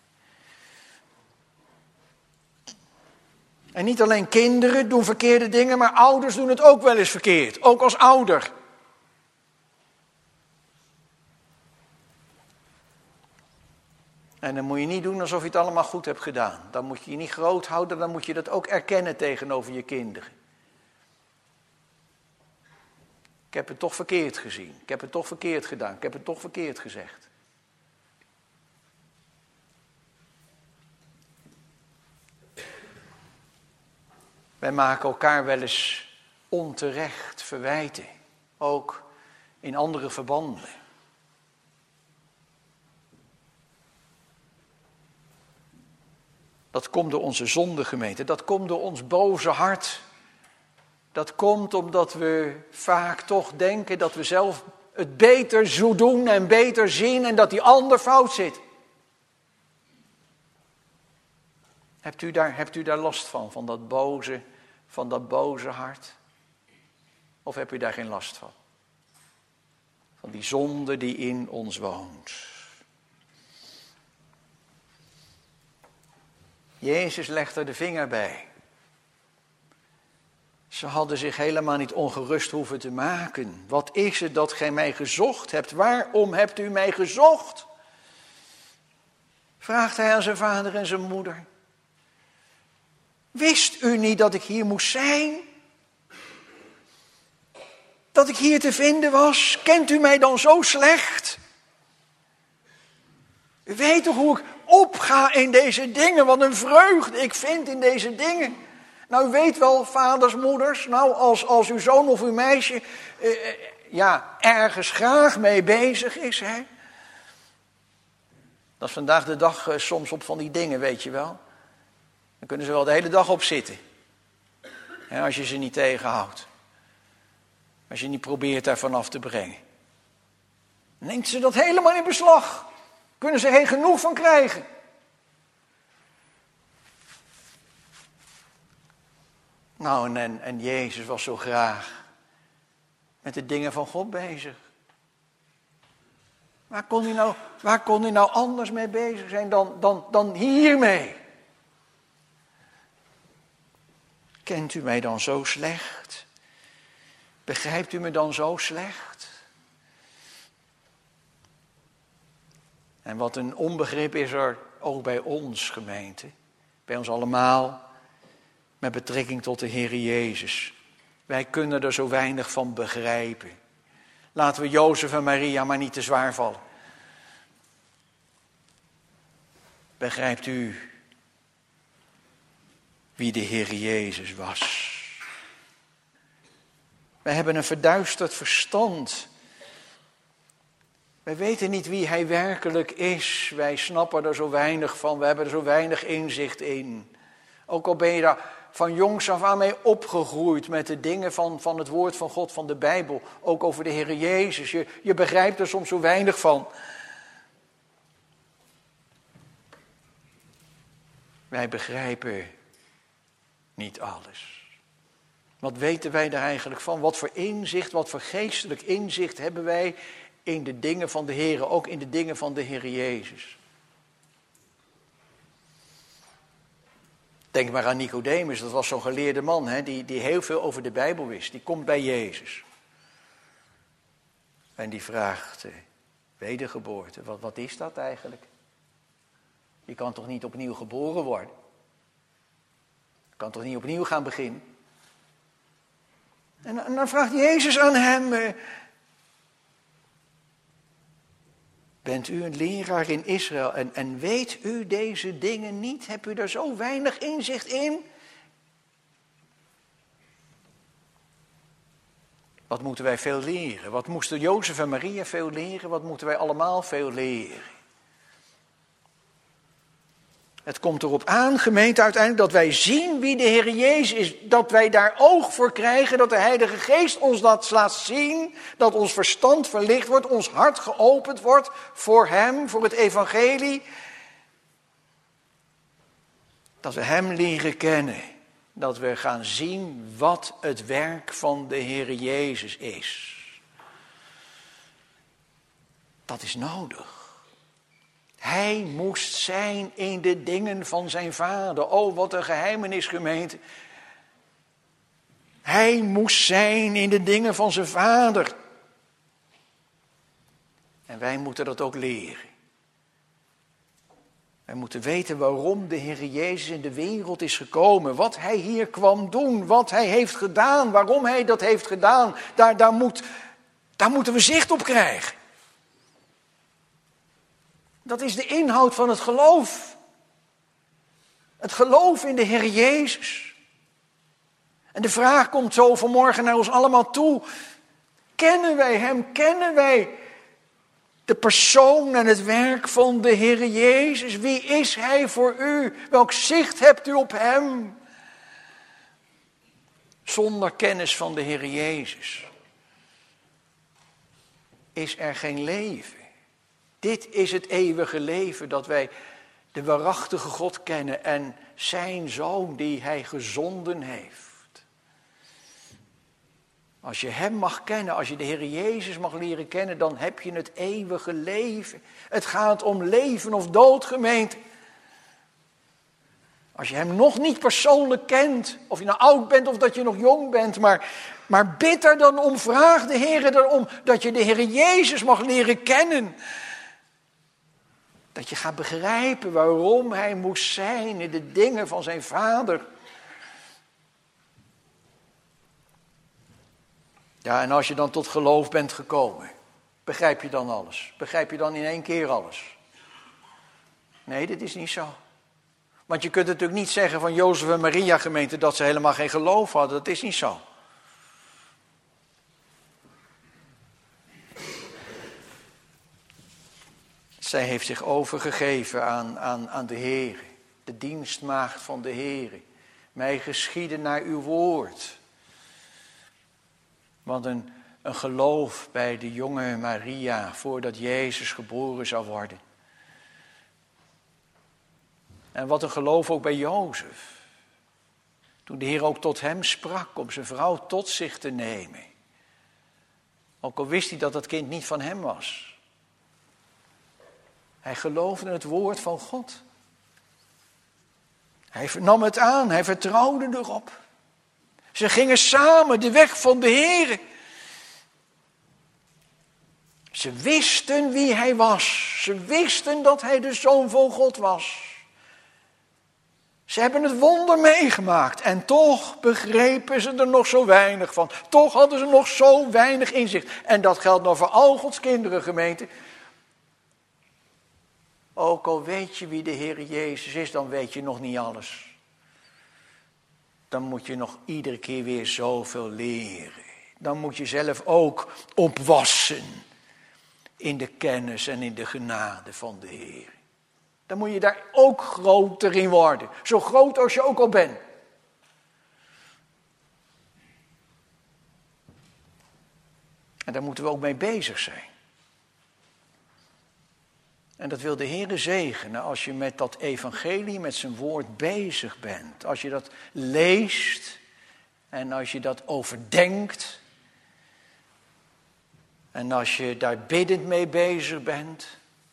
En niet alleen kinderen doen verkeerde dingen, maar ouders doen het ook wel eens verkeerd. Ook als ouder. En dan moet je niet doen alsof je het allemaal goed hebt gedaan. Dan moet je je niet groot houden, dan moet je dat ook erkennen tegenover je kinderen. Ik heb het toch verkeerd gezien. Ik heb het toch verkeerd gedaan. Ik heb het toch verkeerd gezegd. Wij maken elkaar wel eens onterecht verwijten. Ook in andere verbanden. Dat komt door onze zonde, gemeente. Dat komt door ons boze hart. Dat komt omdat we vaak toch denken dat we zelf het beter zo doen en beter zien en dat die ander fout zit. Hebt u daar, hebt u daar last van, van dat boze, van dat boze hart? Of heb u daar geen last van? Van die zonde die in ons woont. Jezus legt er de vinger bij. Ze hadden zich helemaal niet ongerust hoeven te maken. Wat is het dat gij mij gezocht hebt? Waarom hebt u mij gezocht? Vraagt hij aan zijn vader en zijn moeder. Wist u niet dat ik hier moest zijn? Dat ik hier te vinden was? Kent u mij dan zo slecht? U weet toch hoe ik opga in deze dingen? Wat een vreugde ik vind in deze dingen. Nou, u weet wel, vaders, moeders, nou, als, als uw zoon of uw meisje eh, ja, ergens graag mee bezig is, hè. Dat is vandaag de dag eh, soms op van die dingen, weet je wel. Dan kunnen ze wel de hele dag op zitten. Hè, als je ze niet tegenhoudt. Als je niet probeert daar vanaf te brengen. Dan neemt ze dat helemaal in beslag. Kunnen ze er geen genoeg van krijgen. Nou, en, en, en Jezus was zo graag met de dingen van God bezig. Waar kon hij nou, waar kon hij nou anders mee bezig zijn dan, dan, dan hiermee? Kent u mij dan zo slecht? Begrijpt u me dan zo slecht? En wat een onbegrip is er ook bij ons, gemeente. Bij ons allemaal. Met betrekking tot de Heer Jezus. Wij kunnen er zo weinig van begrijpen. Laten we Jozef en Maria maar niet te zwaar vallen. Begrijpt u wie de Heer Jezus was. Wij hebben een verduisterd verstand. Wij weten niet wie hij werkelijk is. Wij snappen er zo weinig van. We hebben er zo weinig inzicht in. Ook al ben je daar van jongs af aan mee opgegroeid met de dingen van, van het woord van God, van de Bijbel. Ook over de Heer Jezus. Je, je begrijpt er soms zo weinig van. Wij begrijpen niet alles. Wat weten wij daar eigenlijk van? Wat voor inzicht, wat voor geestelijk inzicht hebben wij in de dingen van de Heer, ook in de dingen van de Heer Jezus? Denk maar aan Nicodemus, dat was zo'n geleerde man, hè, die, die heel veel over de Bijbel wist. Die komt bij Jezus. En die vraagt, eh, wedergeboorte, wat, wat is dat eigenlijk? Je kan toch niet opnieuw geboren worden? Je kan toch niet opnieuw gaan beginnen? En, en dan vraagt Jezus aan hem, eh, bent u een leraar in Israël en, en weet u deze dingen niet? Hebt u daar zo weinig inzicht in? Wat moeten wij veel leren? Wat moesten Jozef en Maria veel leren? Wat moeten wij allemaal veel leren? Het komt erop aan, gemeente, uiteindelijk dat wij zien wie de Heer Jezus is. Dat wij daar oog voor krijgen, dat de Heilige Geest ons dat laat zien. Dat ons verstand verlicht wordt, ons hart geopend wordt voor Hem, voor het evangelie. Dat we Hem leren kennen. Dat we gaan zien wat het werk van de Heer Jezus is. Dat is nodig. Hij moest zijn in de dingen van zijn vader. Oh, wat een geheimenis, gemeente. Hij moest zijn in de dingen van zijn vader. En wij moeten dat ook leren. Wij moeten weten waarom de Heer Jezus in de wereld is gekomen. Wat hij hier kwam doen. Wat hij heeft gedaan. Waarom hij dat heeft gedaan. Daar, daar, moet, daar moeten we zicht op krijgen. Dat is de inhoud van het geloof. Het geloof in de Heer Jezus. En de vraag komt zo vanmorgen naar ons allemaal toe. Kennen wij Hem? Kennen wij de persoon en het werk van de Heer Jezus? Wie is Hij voor u? Welk zicht hebt u op Hem? Zonder kennis van de Heer Jezus is er geen leven. Dit is het eeuwige leven, dat wij de waarachtige God kennen en zijn Zoon die Hij gezonden heeft. Als je Hem mag kennen, als je de Heer Jezus mag leren kennen, dan heb je het eeuwige leven. Het gaat om leven of dood, gemeente. Als je Hem nog niet persoonlijk kent, of je nou oud bent of dat je nog jong bent, maar, maar bid er dan om, vraag de Heer erom dat je de Heer Jezus mag leren kennen. Dat je gaat begrijpen waarom Hij moest zijn in de dingen van zijn vader. Ja, en als je dan tot geloof bent gekomen, begrijp je dan alles? Begrijp je dan in één keer alles? Nee, dit is niet zo. Want je kunt natuurlijk niet zeggen van Jozef en Maria, gemeente, dat ze helemaal geen geloof hadden. Dat is niet zo. Zij heeft zich overgegeven aan, aan, aan de Heer, de dienstmaagd van de Heer. Mij geschieden naar uw woord. Want een, een geloof bij de jonge Maria voordat Jezus geboren zou worden. En wat een geloof ook bij Jozef. Toen de Heer ook tot hem sprak om zijn vrouw tot zich te nemen. Ook al wist hij dat het kind niet van hem was. Hij geloofde het woord van God. Hij nam het aan, hij vertrouwde erop. Ze gingen samen de weg van de Heer. Ze wisten wie hij was. Ze wisten dat hij de Zoon van God was. Ze hebben het wonder meegemaakt en toch begrepen ze er nog zo weinig van. Toch hadden ze nog zo weinig inzicht. En dat geldt nog voor al Gods kinderen, gemeente. Ook al weet je wie de Heer Jezus is, dan weet je nog niet alles. dan moet je nog iedere keer weer zoveel leren. Dan moet je zelf ook opwassen in de kennis en in de genade van de Heer. Dan moet je daar ook groter in worden. Zo groot als je ook al bent. En daar moeten we ook mee bezig zijn. En dat wil de Heer zegenen als je met dat evangelie, met zijn woord bezig bent. Als je dat leest en als je dat overdenkt. En als je daar biddend mee bezig bent.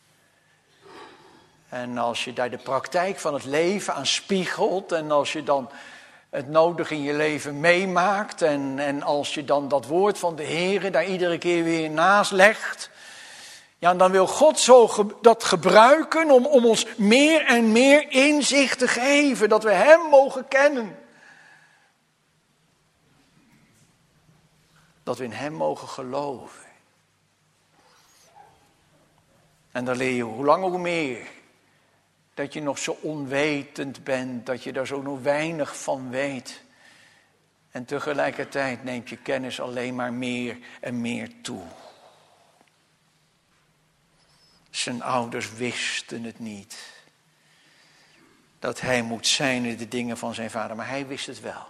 En als je daar de praktijk van het leven aan spiegelt. En als je dan het nodig in je leven meemaakt. En, en als je dan dat woord van de Heer daar iedere keer weer naast legt. Ja, dan wil God zo ge, dat gebruiken om, om ons meer en meer inzicht te geven. Dat we Hem mogen kennen. Dat we in Hem mogen geloven. En dan leer je hoe langer hoe meer. Dat je nog zo onwetend bent. Dat je daar zo nog weinig van weet. En tegelijkertijd neemt je kennis alleen maar meer en meer toe. Zijn ouders wisten het niet. Dat hij moet zijn in de dingen van zijn vader. Maar hij wist het wel.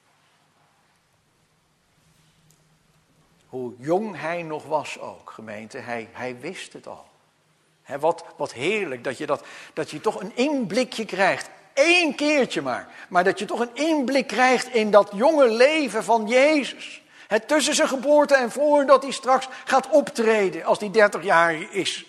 Hoe jong hij nog was ook, gemeente. Hij, hij wist het al. He, wat, wat heerlijk dat je, dat, dat je toch een inblikje krijgt. Eén keertje maar. Maar dat je toch een inblik krijgt in dat jonge leven van Jezus. He, tussen zijn geboorte en voordat hij straks gaat optreden als hij dertig jaar is.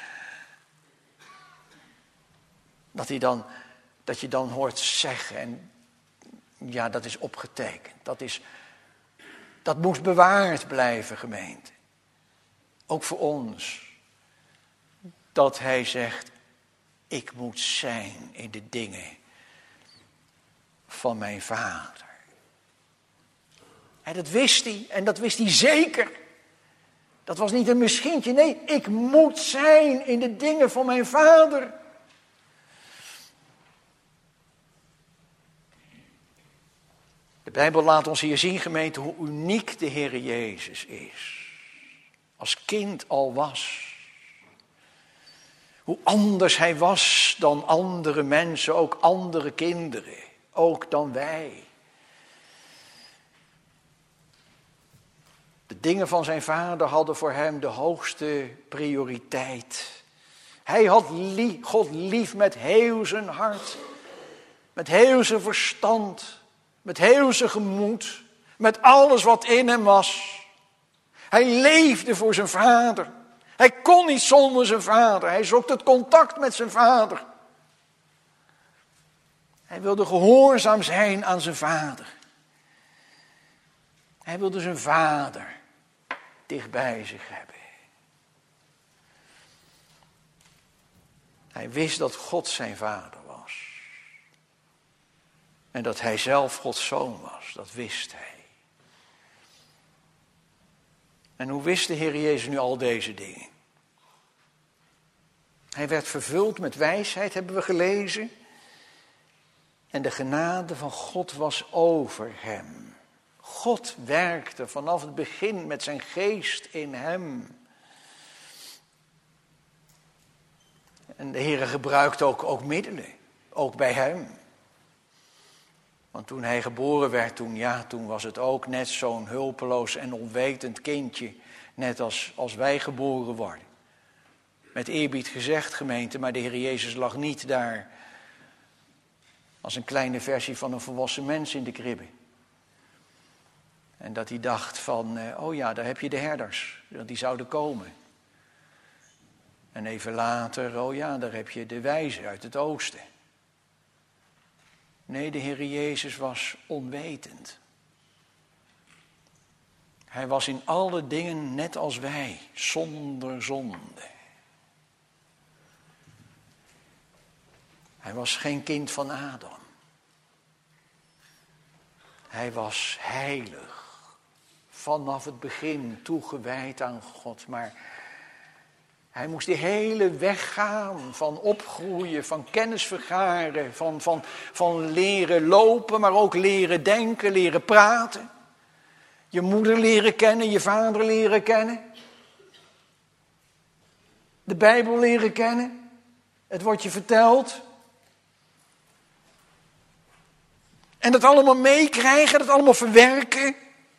Dat, hij dan, dat je dan hoort zeggen. En ja, dat is opgetekend. Dat, is, dat moest bewaard blijven, gemeente. Ook voor ons. Dat hij zegt, ik moet zijn in de dingen van mijn vader. En dat wist hij, en dat wist hij zeker. Dat was niet een misschientje, nee, ik moet zijn in de dingen van mijn vader. De Bijbel laat ons hier zien, gemeente, hoe uniek de Heer Jezus is. Als kind al was. Hoe anders hij was dan andere mensen, ook andere kinderen, ook dan wij. De dingen van zijn vader hadden voor hem de hoogste prioriteit. Hij had lief, God lief met heel zijn hart, met heel zijn verstand, met heel zijn gemoed, met alles wat in hem was. Hij leefde voor zijn vader. Hij kon niet zonder zijn vader. Hij zocht het contact met zijn vader. Hij wilde gehoorzaam zijn aan zijn vader. Hij wilde zijn vader dicht bij zich hebben. Hij wist dat God zijn vader was. En dat hij zelf Gods zoon was. Dat wist hij. En hoe wist de Heer Jezus nu al deze dingen? Hij werd vervuld met wijsheid, hebben we gelezen. En de genade van God was over hem. God werkte vanaf het begin met zijn geest in hem. En de Heer gebruikte ook, ook middelen, ook bij hem. Want toen hij geboren werd, toen, ja, toen was het ook net zo'n hulpeloos en onwetend kindje. Net als, als wij geboren worden. Met eerbied gezegd, gemeente, maar de Heer Jezus lag niet daar als een kleine versie van een volwassen mens in de kribbe. En dat hij dacht van, oh ja, daar heb je de herders, die zouden komen. En even later, oh ja, daar heb je de wijzen uit het oosten. Nee, de Heer Jezus was onwetend. Hij was in alle dingen net als wij, zonder zonde. Hij was geen kind van Adam. Hij was heilig. Vanaf het begin toegewijd aan God. Maar Hij moest die hele weg gaan van opgroeien, van kennis vergaren, van, van, van leren lopen, maar ook leren denken, leren praten. Je moeder leren kennen, je vader leren kennen. De Bijbel leren kennen. Het wordt je verteld. En dat allemaal meekrijgen, dat allemaal verwerken.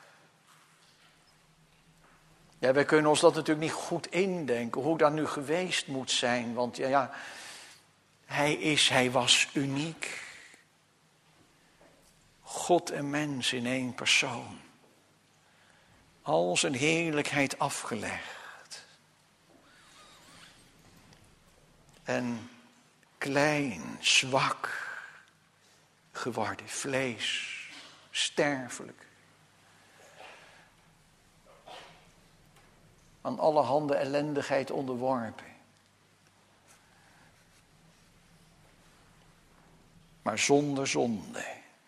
Ja, wij kunnen ons dat natuurlijk niet goed indenken, hoe dat nu geweest moet zijn. Want ja, ja hij is, hij was uniek. God en mens in één persoon. Al zijn heerlijkheid afgelegd. En klein, zwak geworden, vlees, sterfelijk. Aan allerhande ellendigheid onderworpen. Maar zonder zonde.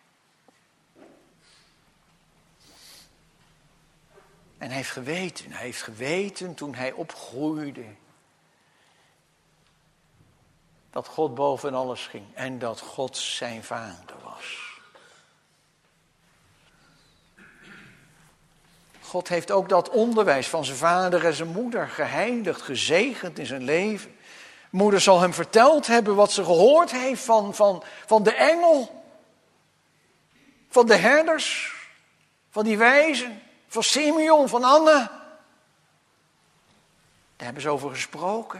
En hij heeft geweten, hij heeft geweten toen hij opgroeide, dat God boven alles ging en dat God zijn vader was. God heeft ook dat onderwijs van zijn vader en zijn moeder geheiligd, gezegend in zijn leven. Moeder zal hem verteld hebben wat ze gehoord heeft van, van, van de engel, van de herders, van die wijzen, van Simeon, van Anna. Daar hebben ze over gesproken.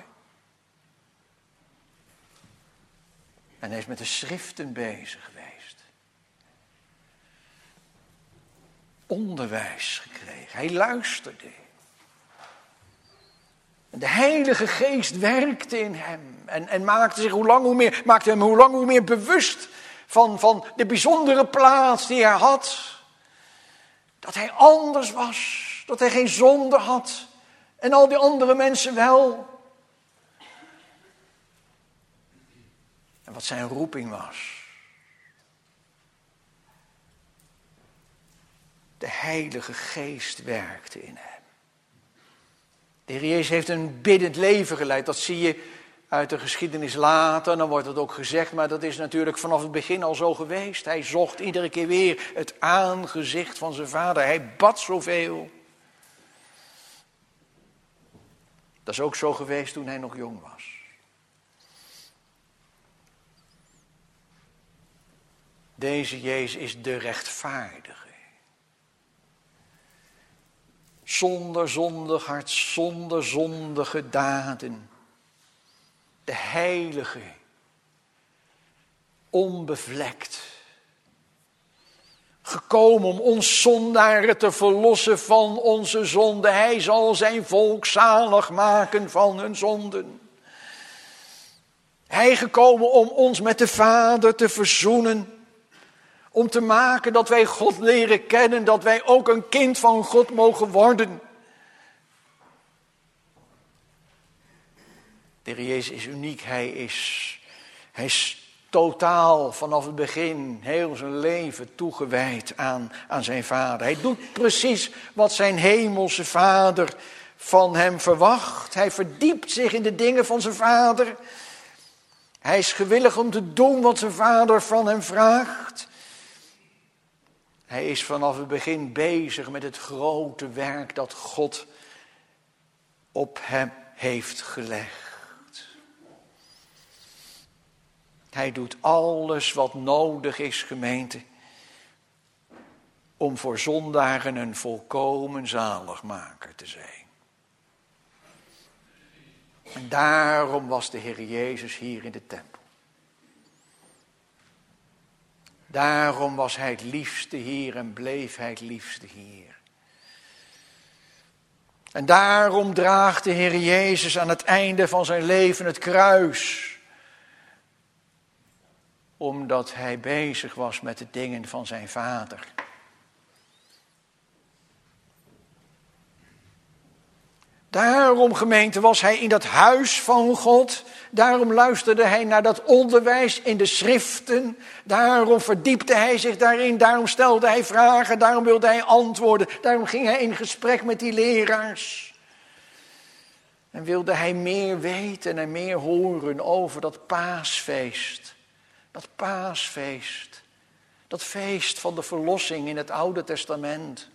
En hij is met de schriften bezig geweest. Onderwijs gekregen. Hij luisterde. En de Heilige Geest werkte in hem. En, en maakte, zich hoe lang, hoe meer, maakte hem hoe lang hoe meer bewust van, van de bijzondere plaats die hij had. Dat hij anders was. Dat hij geen zonde had. En al die andere mensen wel. En wat zijn roeping was. De Heilige Geest werkte in hem. De Heer Jezus heeft een biddend leven geleid. Dat zie je uit de geschiedenis later. Dan wordt het ook gezegd. Maar dat is natuurlijk vanaf het begin al zo geweest. Hij zocht iedere keer weer het aangezicht van zijn vader. Hij bad zoveel. Dat is ook zo geweest toen hij nog jong was. Deze Jezus is de rechtvaardige. Zonder zondig hart, zonder zondige daden. De heilige. Onbevlekt. Gekomen om ons zondaren te verlossen van onze zonde. Hij zal zijn volk zalig maken van hun zonden. Hij gekomen om ons met de Vader te verzoenen. Om te maken dat wij God leren kennen. Dat wij ook een kind van God mogen worden. De Heer Jezus is uniek. Hij is, hij is totaal vanaf het begin heel zijn leven toegewijd aan, aan zijn Vader. Hij doet precies wat zijn hemelse Vader van hem verwacht. Hij verdiept zich in de dingen van zijn Vader. Hij is gewillig om te doen wat zijn Vader van hem vraagt. Hij is vanaf het begin bezig met het grote werk dat God op hem heeft gelegd. Hij doet alles wat nodig is, gemeente, om voor zondaren een volkomen zaligmaker te zijn. En daarom was de Heer Jezus hier in de tempel. Daarom was hij het liefste hier en bleef hij het liefste hier. En daarom draagt de Heer Jezus aan het einde van zijn leven het kruis. Omdat hij bezig was met de dingen van zijn Vader. Daarom, gemeente, was hij in dat huis van God. Daarom luisterde hij naar dat onderwijs in de schriften. Daarom verdiepte hij zich daarin. Daarom stelde hij vragen. Daarom wilde hij antwoorden. Daarom ging hij in gesprek met die leraars. En wilde hij meer weten en meer horen over dat paasfeest. Dat paasfeest. Dat feest van de verlossing in het Oude Testament.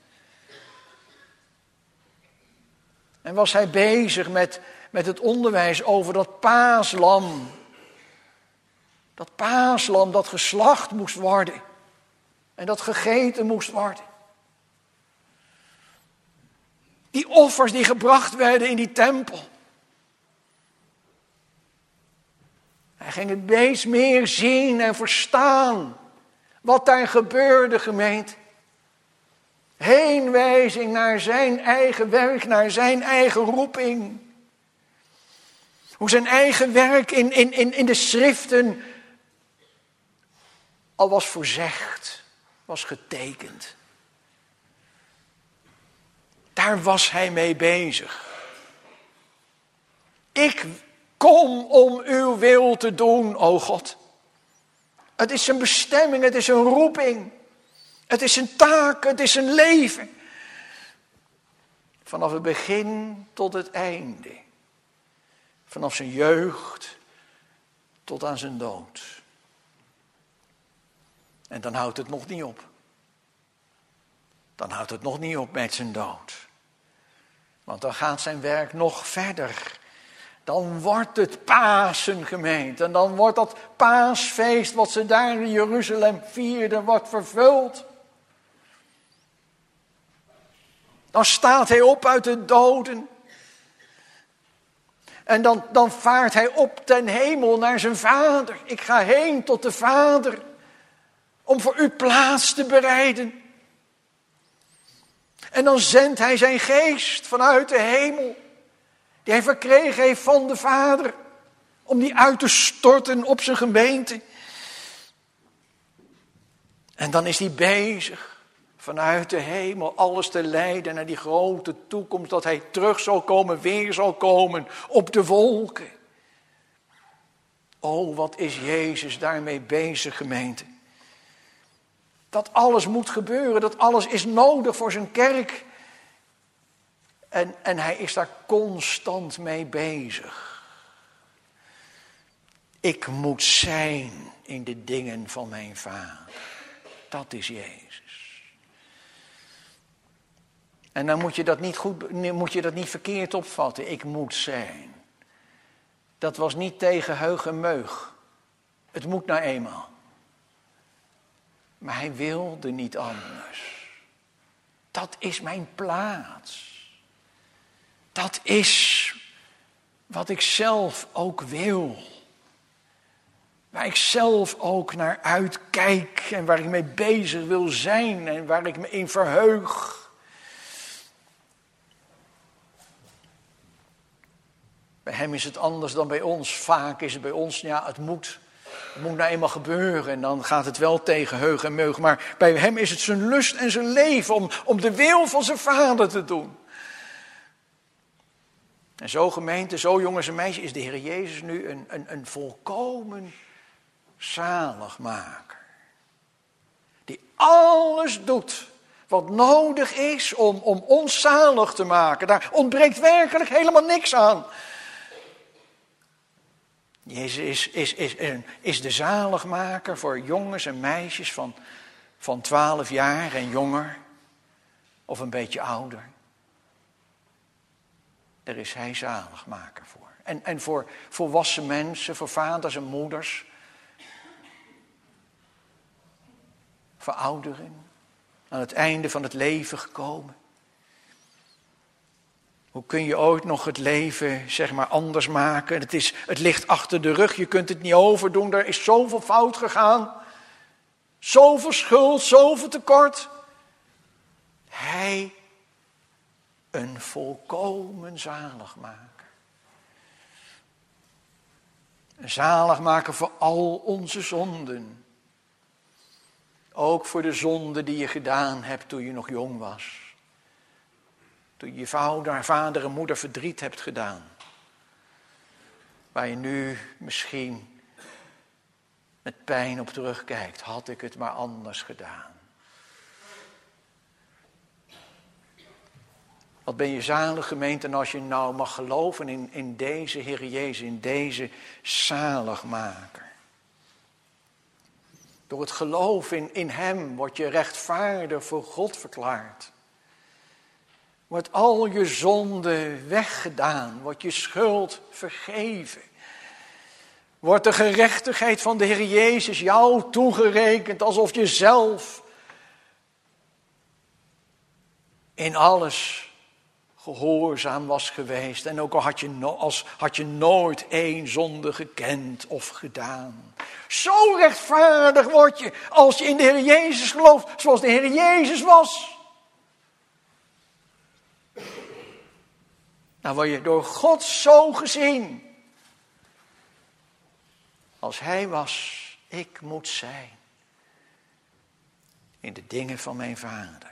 En was hij bezig met, met het onderwijs over dat paaslam. Dat paaslam dat geslacht moest worden. En dat gegeten moest worden. Die offers die gebracht werden in die tempel. Hij ging het steeds meer zien en verstaan. Wat daar gebeurde, gemeente. Heenwijzing naar zijn eigen werk, naar zijn eigen roeping. Hoe zijn eigen werk in, in, in, in de schriften al was voorzegd, was getekend. Daar was hij mee bezig. Ik kom om uw wil te doen, o God. Het is een bestemming, het is een roeping. Het is een taak, het is een leven. Vanaf het begin tot het einde. Vanaf zijn jeugd tot aan zijn dood. En dan houdt het nog niet op. Dan houdt het nog niet op met zijn dood. Want dan gaat zijn werk nog verder. Dan wordt het Pasen, gemeente. En dan wordt dat paasfeest wat ze daar in Jeruzalem vierden, wordt vervuld. Dan staat hij op uit de doden. En dan, dan vaart hij op ten hemel naar zijn vader. Ik ga heen tot de vader. Om voor u plaats te bereiden. En dan zendt hij zijn geest vanuit de hemel. Die hij verkregen heeft van de Vader. Om die uit te storten op zijn gemeente. En dan is hij bezig. Vanuit de hemel alles te leiden naar die grote toekomst. Dat hij terug zal komen, weer zal komen op de wolken. Oh, wat is Jezus daarmee bezig, gemeente. Dat alles moet gebeuren, dat alles is nodig voor zijn kerk. En, en hij is daar constant mee bezig. Ik moet zijn in de dingen van mijn Vader. Dat is Jezus. En dan moet je dat niet goed, moet je dat niet verkeerd opvatten. Ik moet zijn. Dat was niet tegen heug en meug. Het moet nou eenmaal. Maar hij wilde niet anders. Dat is mijn plaats. Dat is wat ik zelf ook wil. Waar ik zelf ook naar uitkijk en waar ik mee bezig wil zijn en waar ik me in verheug. Bij hem is het anders dan bij ons. Vaak is het bij ons, ja, het moet. Het moet nou eenmaal gebeuren en dan gaat het wel tegen heug en meug. Maar bij hem is het zijn lust en zijn leven om, om de wil van zijn Vader te doen. En zo gemeente, zo jongens en meisjes, is de Heer Jezus nu een, een, een volkomen zaligmaker. Die alles doet wat nodig is om, om ons zalig te maken. Daar ontbreekt werkelijk helemaal niks aan. Jezus is, is, is, is de zaligmaker voor jongens en meisjes van, van twaalf jaar en jonger. Of een beetje ouder. Daar is hij zaligmaker voor. En, en voor volwassen mensen, voor vaders en moeders. Voor ouderen. Aan het einde van het leven gekomen. Hoe kun je ooit nog het leven, zeg maar, anders maken? Het, is, het ligt achter de rug, je kunt het niet overdoen. Er is zoveel fout gegaan. Zoveel schuld, zoveel tekort. Hij, een volkomen zaligmaker. Een zaligmaker voor al onze zonden. Ook voor de zonde die je gedaan hebt toen je nog jong was. Toen je je vader, vader en moeder verdriet hebt gedaan. Waar je nu misschien met pijn op terugkijkt. Had ik het maar anders gedaan. Wat ben je zalig, gemeente, en als je nou mag geloven in, in deze Heer Jezus, in deze zaligmaker. Door het geloof in, in hem word je rechtvaardig voor God verklaard. Wordt al je zonde weggedaan, wordt je schuld vergeven. Wordt de gerechtigheid van de Heer Jezus jou toegerekend alsof je zelf in alles gehoorzaam was geweest. En ook al had je, no- als, had je nooit één zonde gekend of gedaan. Zo rechtvaardig word je als je in de Heer Jezus gelooft, zoals de Heer Jezus was. Nou word je door God zo gezien. Als hij was, ik moet zijn. In de dingen van mijn Vader.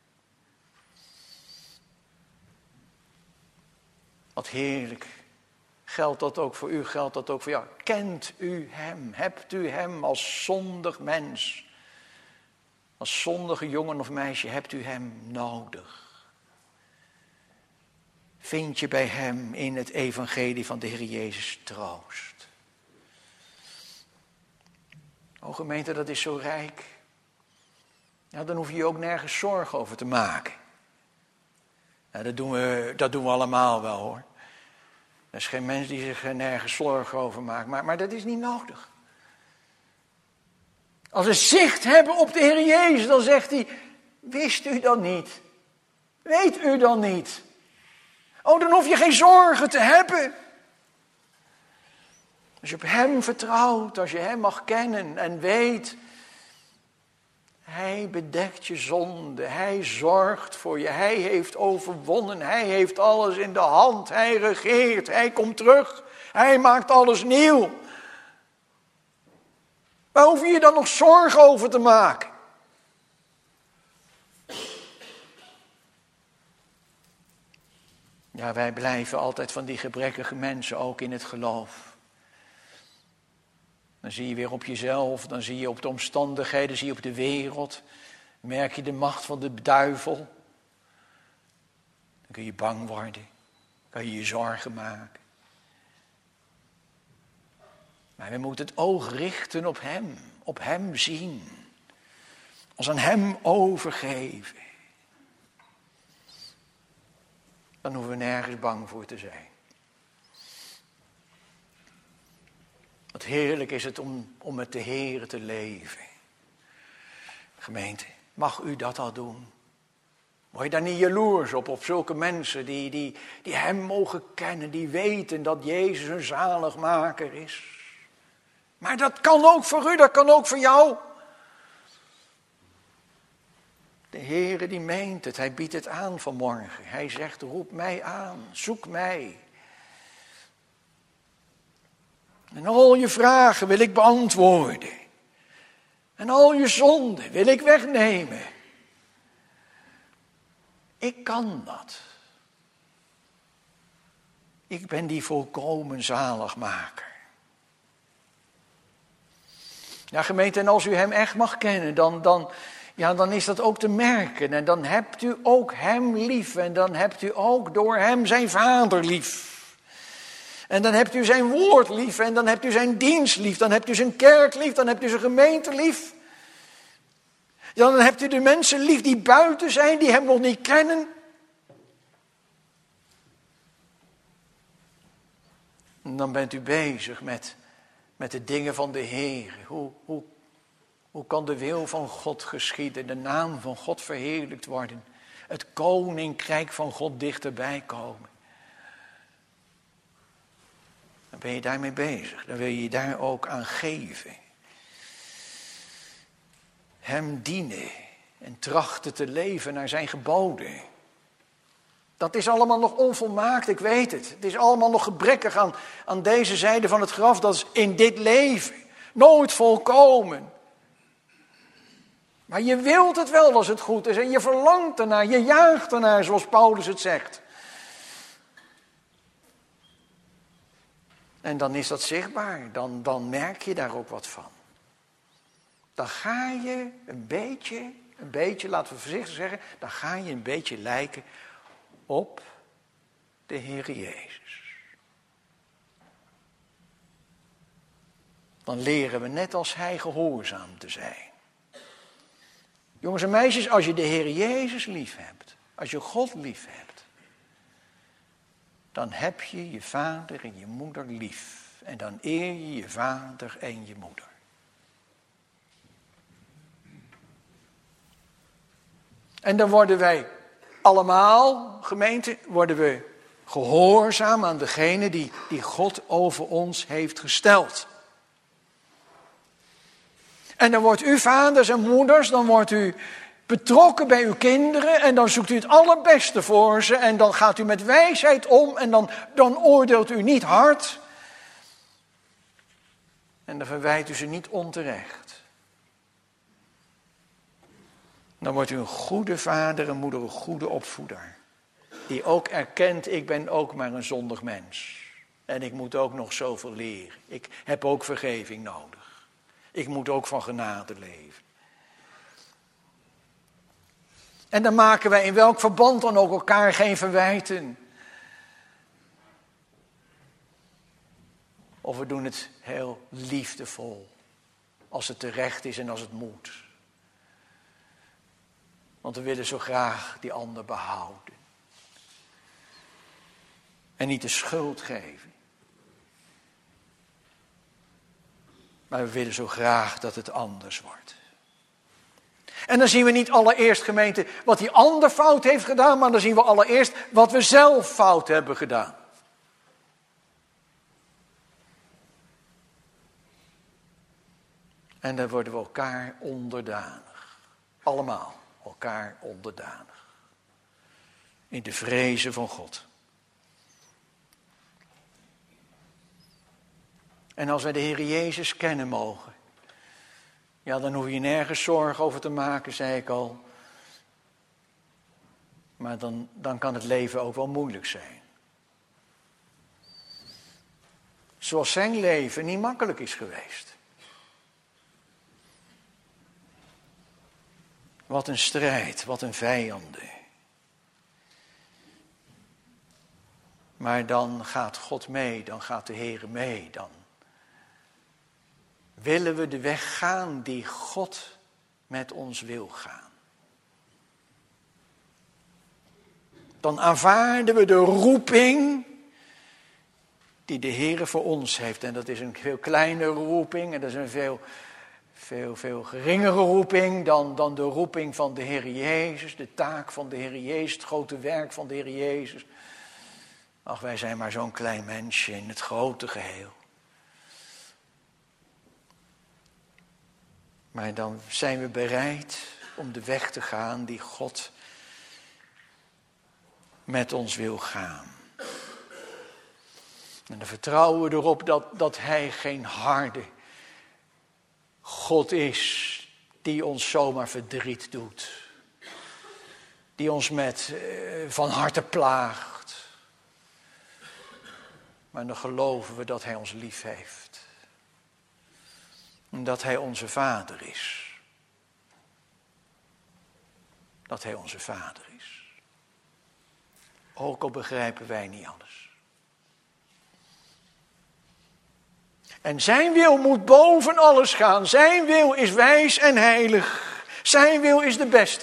Wat heerlijk. Geldt dat ook voor u, geldt dat ook voor jou. Kent u hem? Hebt u hem als zondig mens? Als zondige jongen of meisje hebt u hem nodig? Vind je bij hem in het evangelie van de Heer Jezus troost? O gemeente, dat is zo rijk. Ja, dan hoef je je ook nergens zorgen over te maken. Ja, dat doen we, dat doen we allemaal wel hoor. Er is geen mens die zich nergens zorgen over maakt, maar, maar dat is niet nodig. Als we zicht hebben op de Heer Jezus, dan zegt hij, wist u dan niet? Weet u dan niet? Oh, dan hoef je geen zorgen te hebben. Als je op hem vertrouwt, als je hem mag kennen en weet, hij bedekt je zonde, hij zorgt voor je, hij heeft overwonnen, hij heeft alles in de hand, hij regeert, hij komt terug, hij maakt alles nieuw. Waar hoef je je dan nog zorgen over te maken? Ja, wij blijven altijd van die gebrekkige mensen, ook in het geloof. Dan zie je weer op jezelf, dan zie je op de omstandigheden, zie je op de wereld. Merk je de macht van de duivel. Dan kun je bang worden, kan je je zorgen maken. Maar we moeten het oog richten op hem, op hem zien. Ons aan hem overgeven. Dan hoeven we nergens bang voor te zijn. Wat heerlijk is het om, om met de Heere te leven. Gemeente, mag u dat al doen? Word je daar niet jaloers op, op zulke mensen die, die, die hem mogen kennen, die weten dat Jezus een zaligmaker is. Maar dat kan ook voor u, dat kan ook voor jou. De Heere die meent het, hij biedt het aan vanmorgen. Hij zegt, roep mij aan, zoek mij. En al je vragen wil ik beantwoorden. En al je zonden wil ik wegnemen. Ik kan dat. Ik ben die volkomen zaligmaker. Ja, gemeente, en als u hem echt mag kennen, dan, dan, ja, dan is dat ook te merken. En dan hebt u ook hem lief. En dan hebt u ook door hem zijn vader lief. En dan hebt u zijn woord lief. En dan hebt u zijn dienst lief. Dan hebt u zijn kerk lief. Dan hebt u zijn gemeente lief. Ja, dan hebt u de mensen lief die buiten zijn, die hem nog niet kennen. En dan bent u bezig met, met de dingen van de Heer. Hoe, hoe, hoe kan de wil van God geschieden, de naam van God verheerlijkt worden, het koninkrijk van God dichterbij komen. Dan ben je daarmee bezig, dan wil je je daar ook aan geven. Hem dienen en trachten te leven naar zijn geboden. Dat is allemaal nog onvolmaakt, ik weet het. Het is allemaal nog gebrekkig aan, aan deze zijde van het graf. Dat is in dit leven nooit volkomen. Maar je wilt het wel als het goed is. En je verlangt ernaar, je jaagt ernaar, zoals Paulus het zegt. En dan is dat zichtbaar. Dan, dan merk je daar ook wat van. Dan ga je een beetje, een beetje, laten we voorzichtig zeggen, dan ga je een beetje lijken op de Heer Jezus. Dan leren we net als Hij gehoorzaam te zijn. Jongens en meisjes, als je de Heer Jezus lief hebt, als je God lief hebt, dan heb je je vader en je moeder lief. En dan eer je je vader en je moeder. En dan worden wij allemaal, gemeente, worden we gehoorzaam aan degene die, die God over ons heeft gesteld. En dan wordt u vaders en moeders, dan wordt u betrokken bij uw kinderen en dan zoekt u het allerbeste voor ze en dan gaat u met wijsheid om en dan, dan oordeelt u niet hard. En dan verwijt u ze niet onterecht. Dan wordt u een goede vader en moeder, een goede opvoeder. Die ook erkent, ik ben ook maar een zondig mens. En ik moet ook nog zoveel leren. Ik heb ook vergeving nodig. Ik moet ook van genade leven. En dan maken wij in welk verband dan ook elkaar geen verwijten. Of we doen het heel liefdevol. Als het terecht is en als het moet. Want we willen zo graag die ander behouden. En niet de schuld geven. Maar we willen zo graag dat het anders wordt. En dan zien we niet allereerst, gemeente, wat die ander fout heeft gedaan. Maar dan zien we allereerst wat we zelf fout hebben gedaan. En dan worden we elkaar onderdanig. Allemaal elkaar onderdanig. In de vrezen van God. En als wij de Heer Jezus kennen mogen. Ja, dan hoef je nergens zorgen over te maken, zei ik al. Maar dan, dan kan het leven ook wel moeilijk zijn. Zoals zijn leven niet makkelijk is geweest. Wat een strijd, wat een vijanden. Maar dan gaat God mee, dan gaat de Heer mee, dan willen we de weg gaan die God met ons wil gaan. Dan aanvaarden we de roeping die de Heer voor ons heeft. En dat is een veel kleinere roeping en dat is een veel, veel, veel geringere roeping dan, dan de roeping van de Heer Jezus. De taak van de Heer Jezus, het grote werk van de Heer Jezus. Ach, wij zijn maar zo'n klein mensje in het grote geheel. Maar dan zijn we bereid om de weg te gaan die God met ons wil gaan. En dan vertrouwen we erop dat, dat Hij geen harde God is die ons zomaar verdriet doet. Die ons met uh, van harte plaagt. Maar dan geloven we dat Hij ons lief heeft. Dat Hij onze Vader is. Dat Hij onze Vader is. Ook al begrijpen wij niet alles. En zijn wil moet boven alles gaan. Zijn wil is wijs en heilig. Zijn wil is de beste.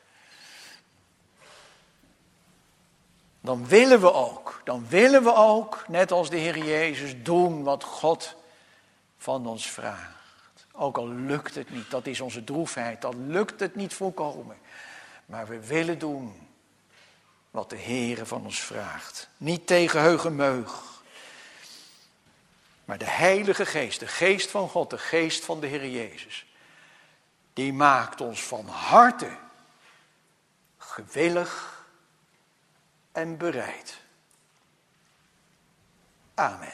Dan willen we ook, dan willen we ook, net als de Heer Jezus, doen wat God van ons vraagt. Ook al lukt het niet, dat is onze droefheid, dan lukt het niet volkomen. Maar we willen doen wat de Heer van ons vraagt. Niet tegen heug en meug. Maar de Heilige Geest, de Geest van God, de Geest van de Heer Jezus. Die maakt ons van harte gewillig en bereid. Amen.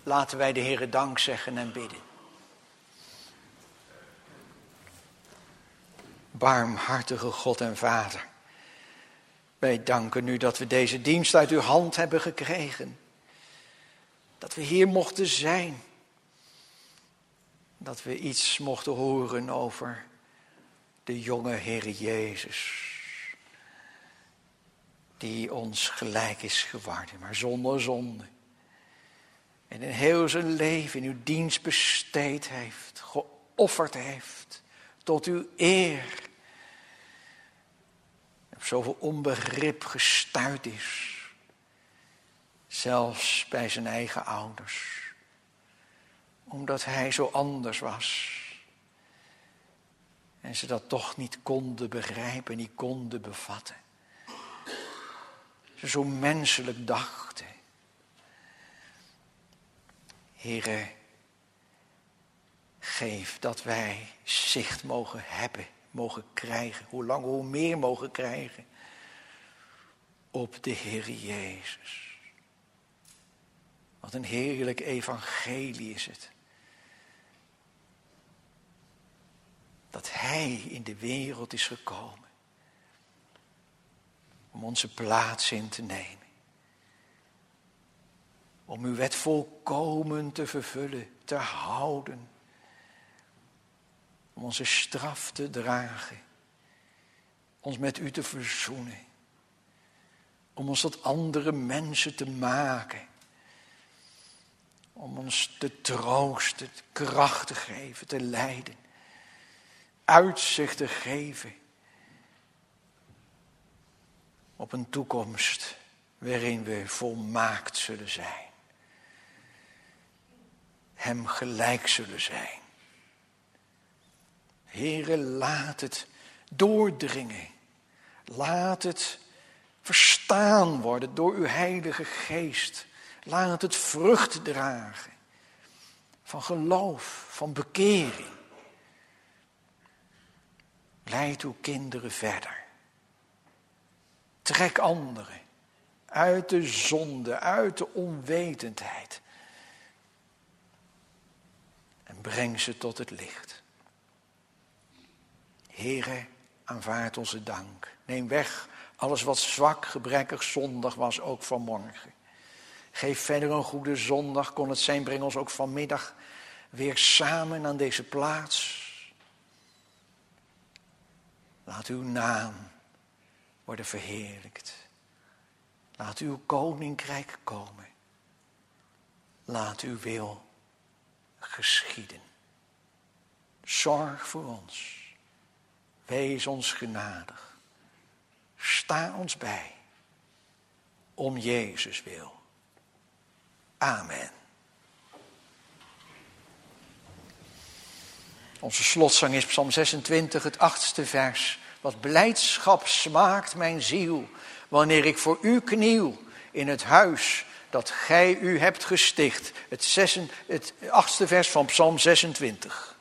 Laten wij de Heere dank zeggen en bidden. Barmhartige God en Vader, wij danken u dat we deze dienst uit uw hand hebben gekregen. Dat we hier mochten zijn. Dat we iets mochten horen over de jonge Heer Jezus. Die ons gelijk is geworden, maar zonder zonde. En in heel zijn leven in uw dienst besteed heeft, geofferd heeft, tot uw eer. Op zoveel onbegrip gestuit is, zelfs bij zijn eigen ouders. Omdat hij zo anders was. En ze dat toch niet konden begrijpen, niet konden bevatten. Ze zo menselijk dachten. Heere, geef dat wij zicht mogen hebben, mogen krijgen. Hoe langer, hoe meer mogen krijgen. Op de Heer Jezus. Wat een heerlijk evangelie is het. Dat Hij in de wereld is gekomen. Om onze plaats in te nemen. Om uw wet volkomen te vervullen, te houden. Om onze straf te dragen. Ons met u te verzoenen. Om ons tot andere mensen te maken. Om ons te troosten, kracht te geven, te leiden. Uitzicht te geven. Op een toekomst waarin we volmaakt zullen zijn. Hem gelijk zullen zijn. Heere, laat het doordringen. Laat het verstaan worden door uw Heilige Geest. Laat het vrucht dragen. Van geloof, van bekering. Leid uw kinderen verder. Trek anderen uit de zonde, uit de onwetendheid. En breng ze tot het licht. Heere, aanvaard onze dank. Neem weg alles wat zwak, gebrekkig, zondig was, ook vanmorgen. Geef verder een goede zondag, kon het zijn, breng ons ook vanmiddag weer samen aan deze plaats. Laat uw naam worden verheerlijkt. Laat uw koninkrijk komen. Laat uw wil geschieden. Zorg voor ons. Wees ons genadig. Sta ons bij. Om Jezus wil. Amen. Onze slotzang is Psalm zesentwintig, het achtste vers. Wat blijdschap smaakt mijn ziel, wanneer ik voor u kniel in het huis dat gij u hebt gesticht. Het, zessen, het achtste vers van Psalm zesentwintig.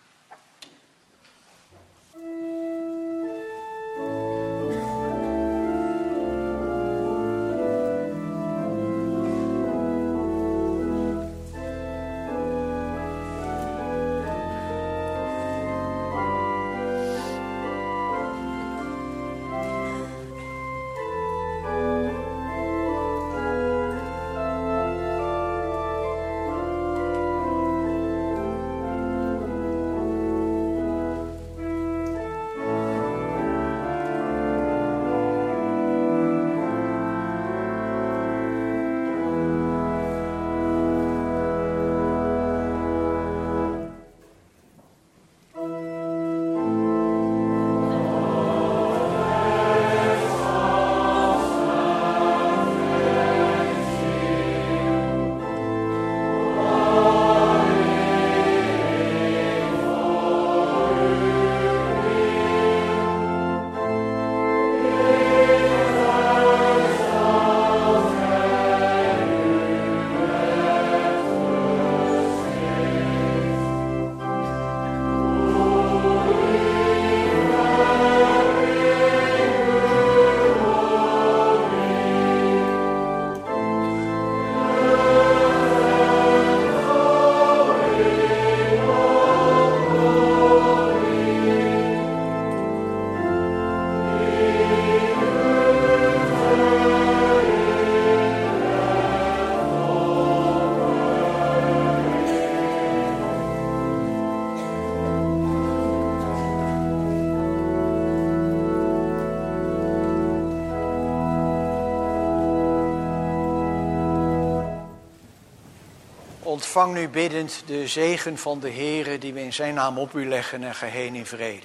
Ontvang nu biddend de zegen van de Heere die we in zijn naam op u leggen en ga heen in vrede.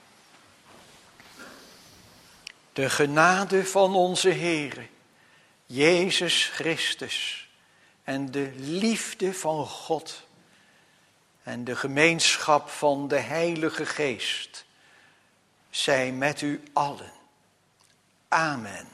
De genade van onze Heere, Jezus Christus, en de liefde van God en de gemeenschap van de Heilige Geest zij met u allen. Amen.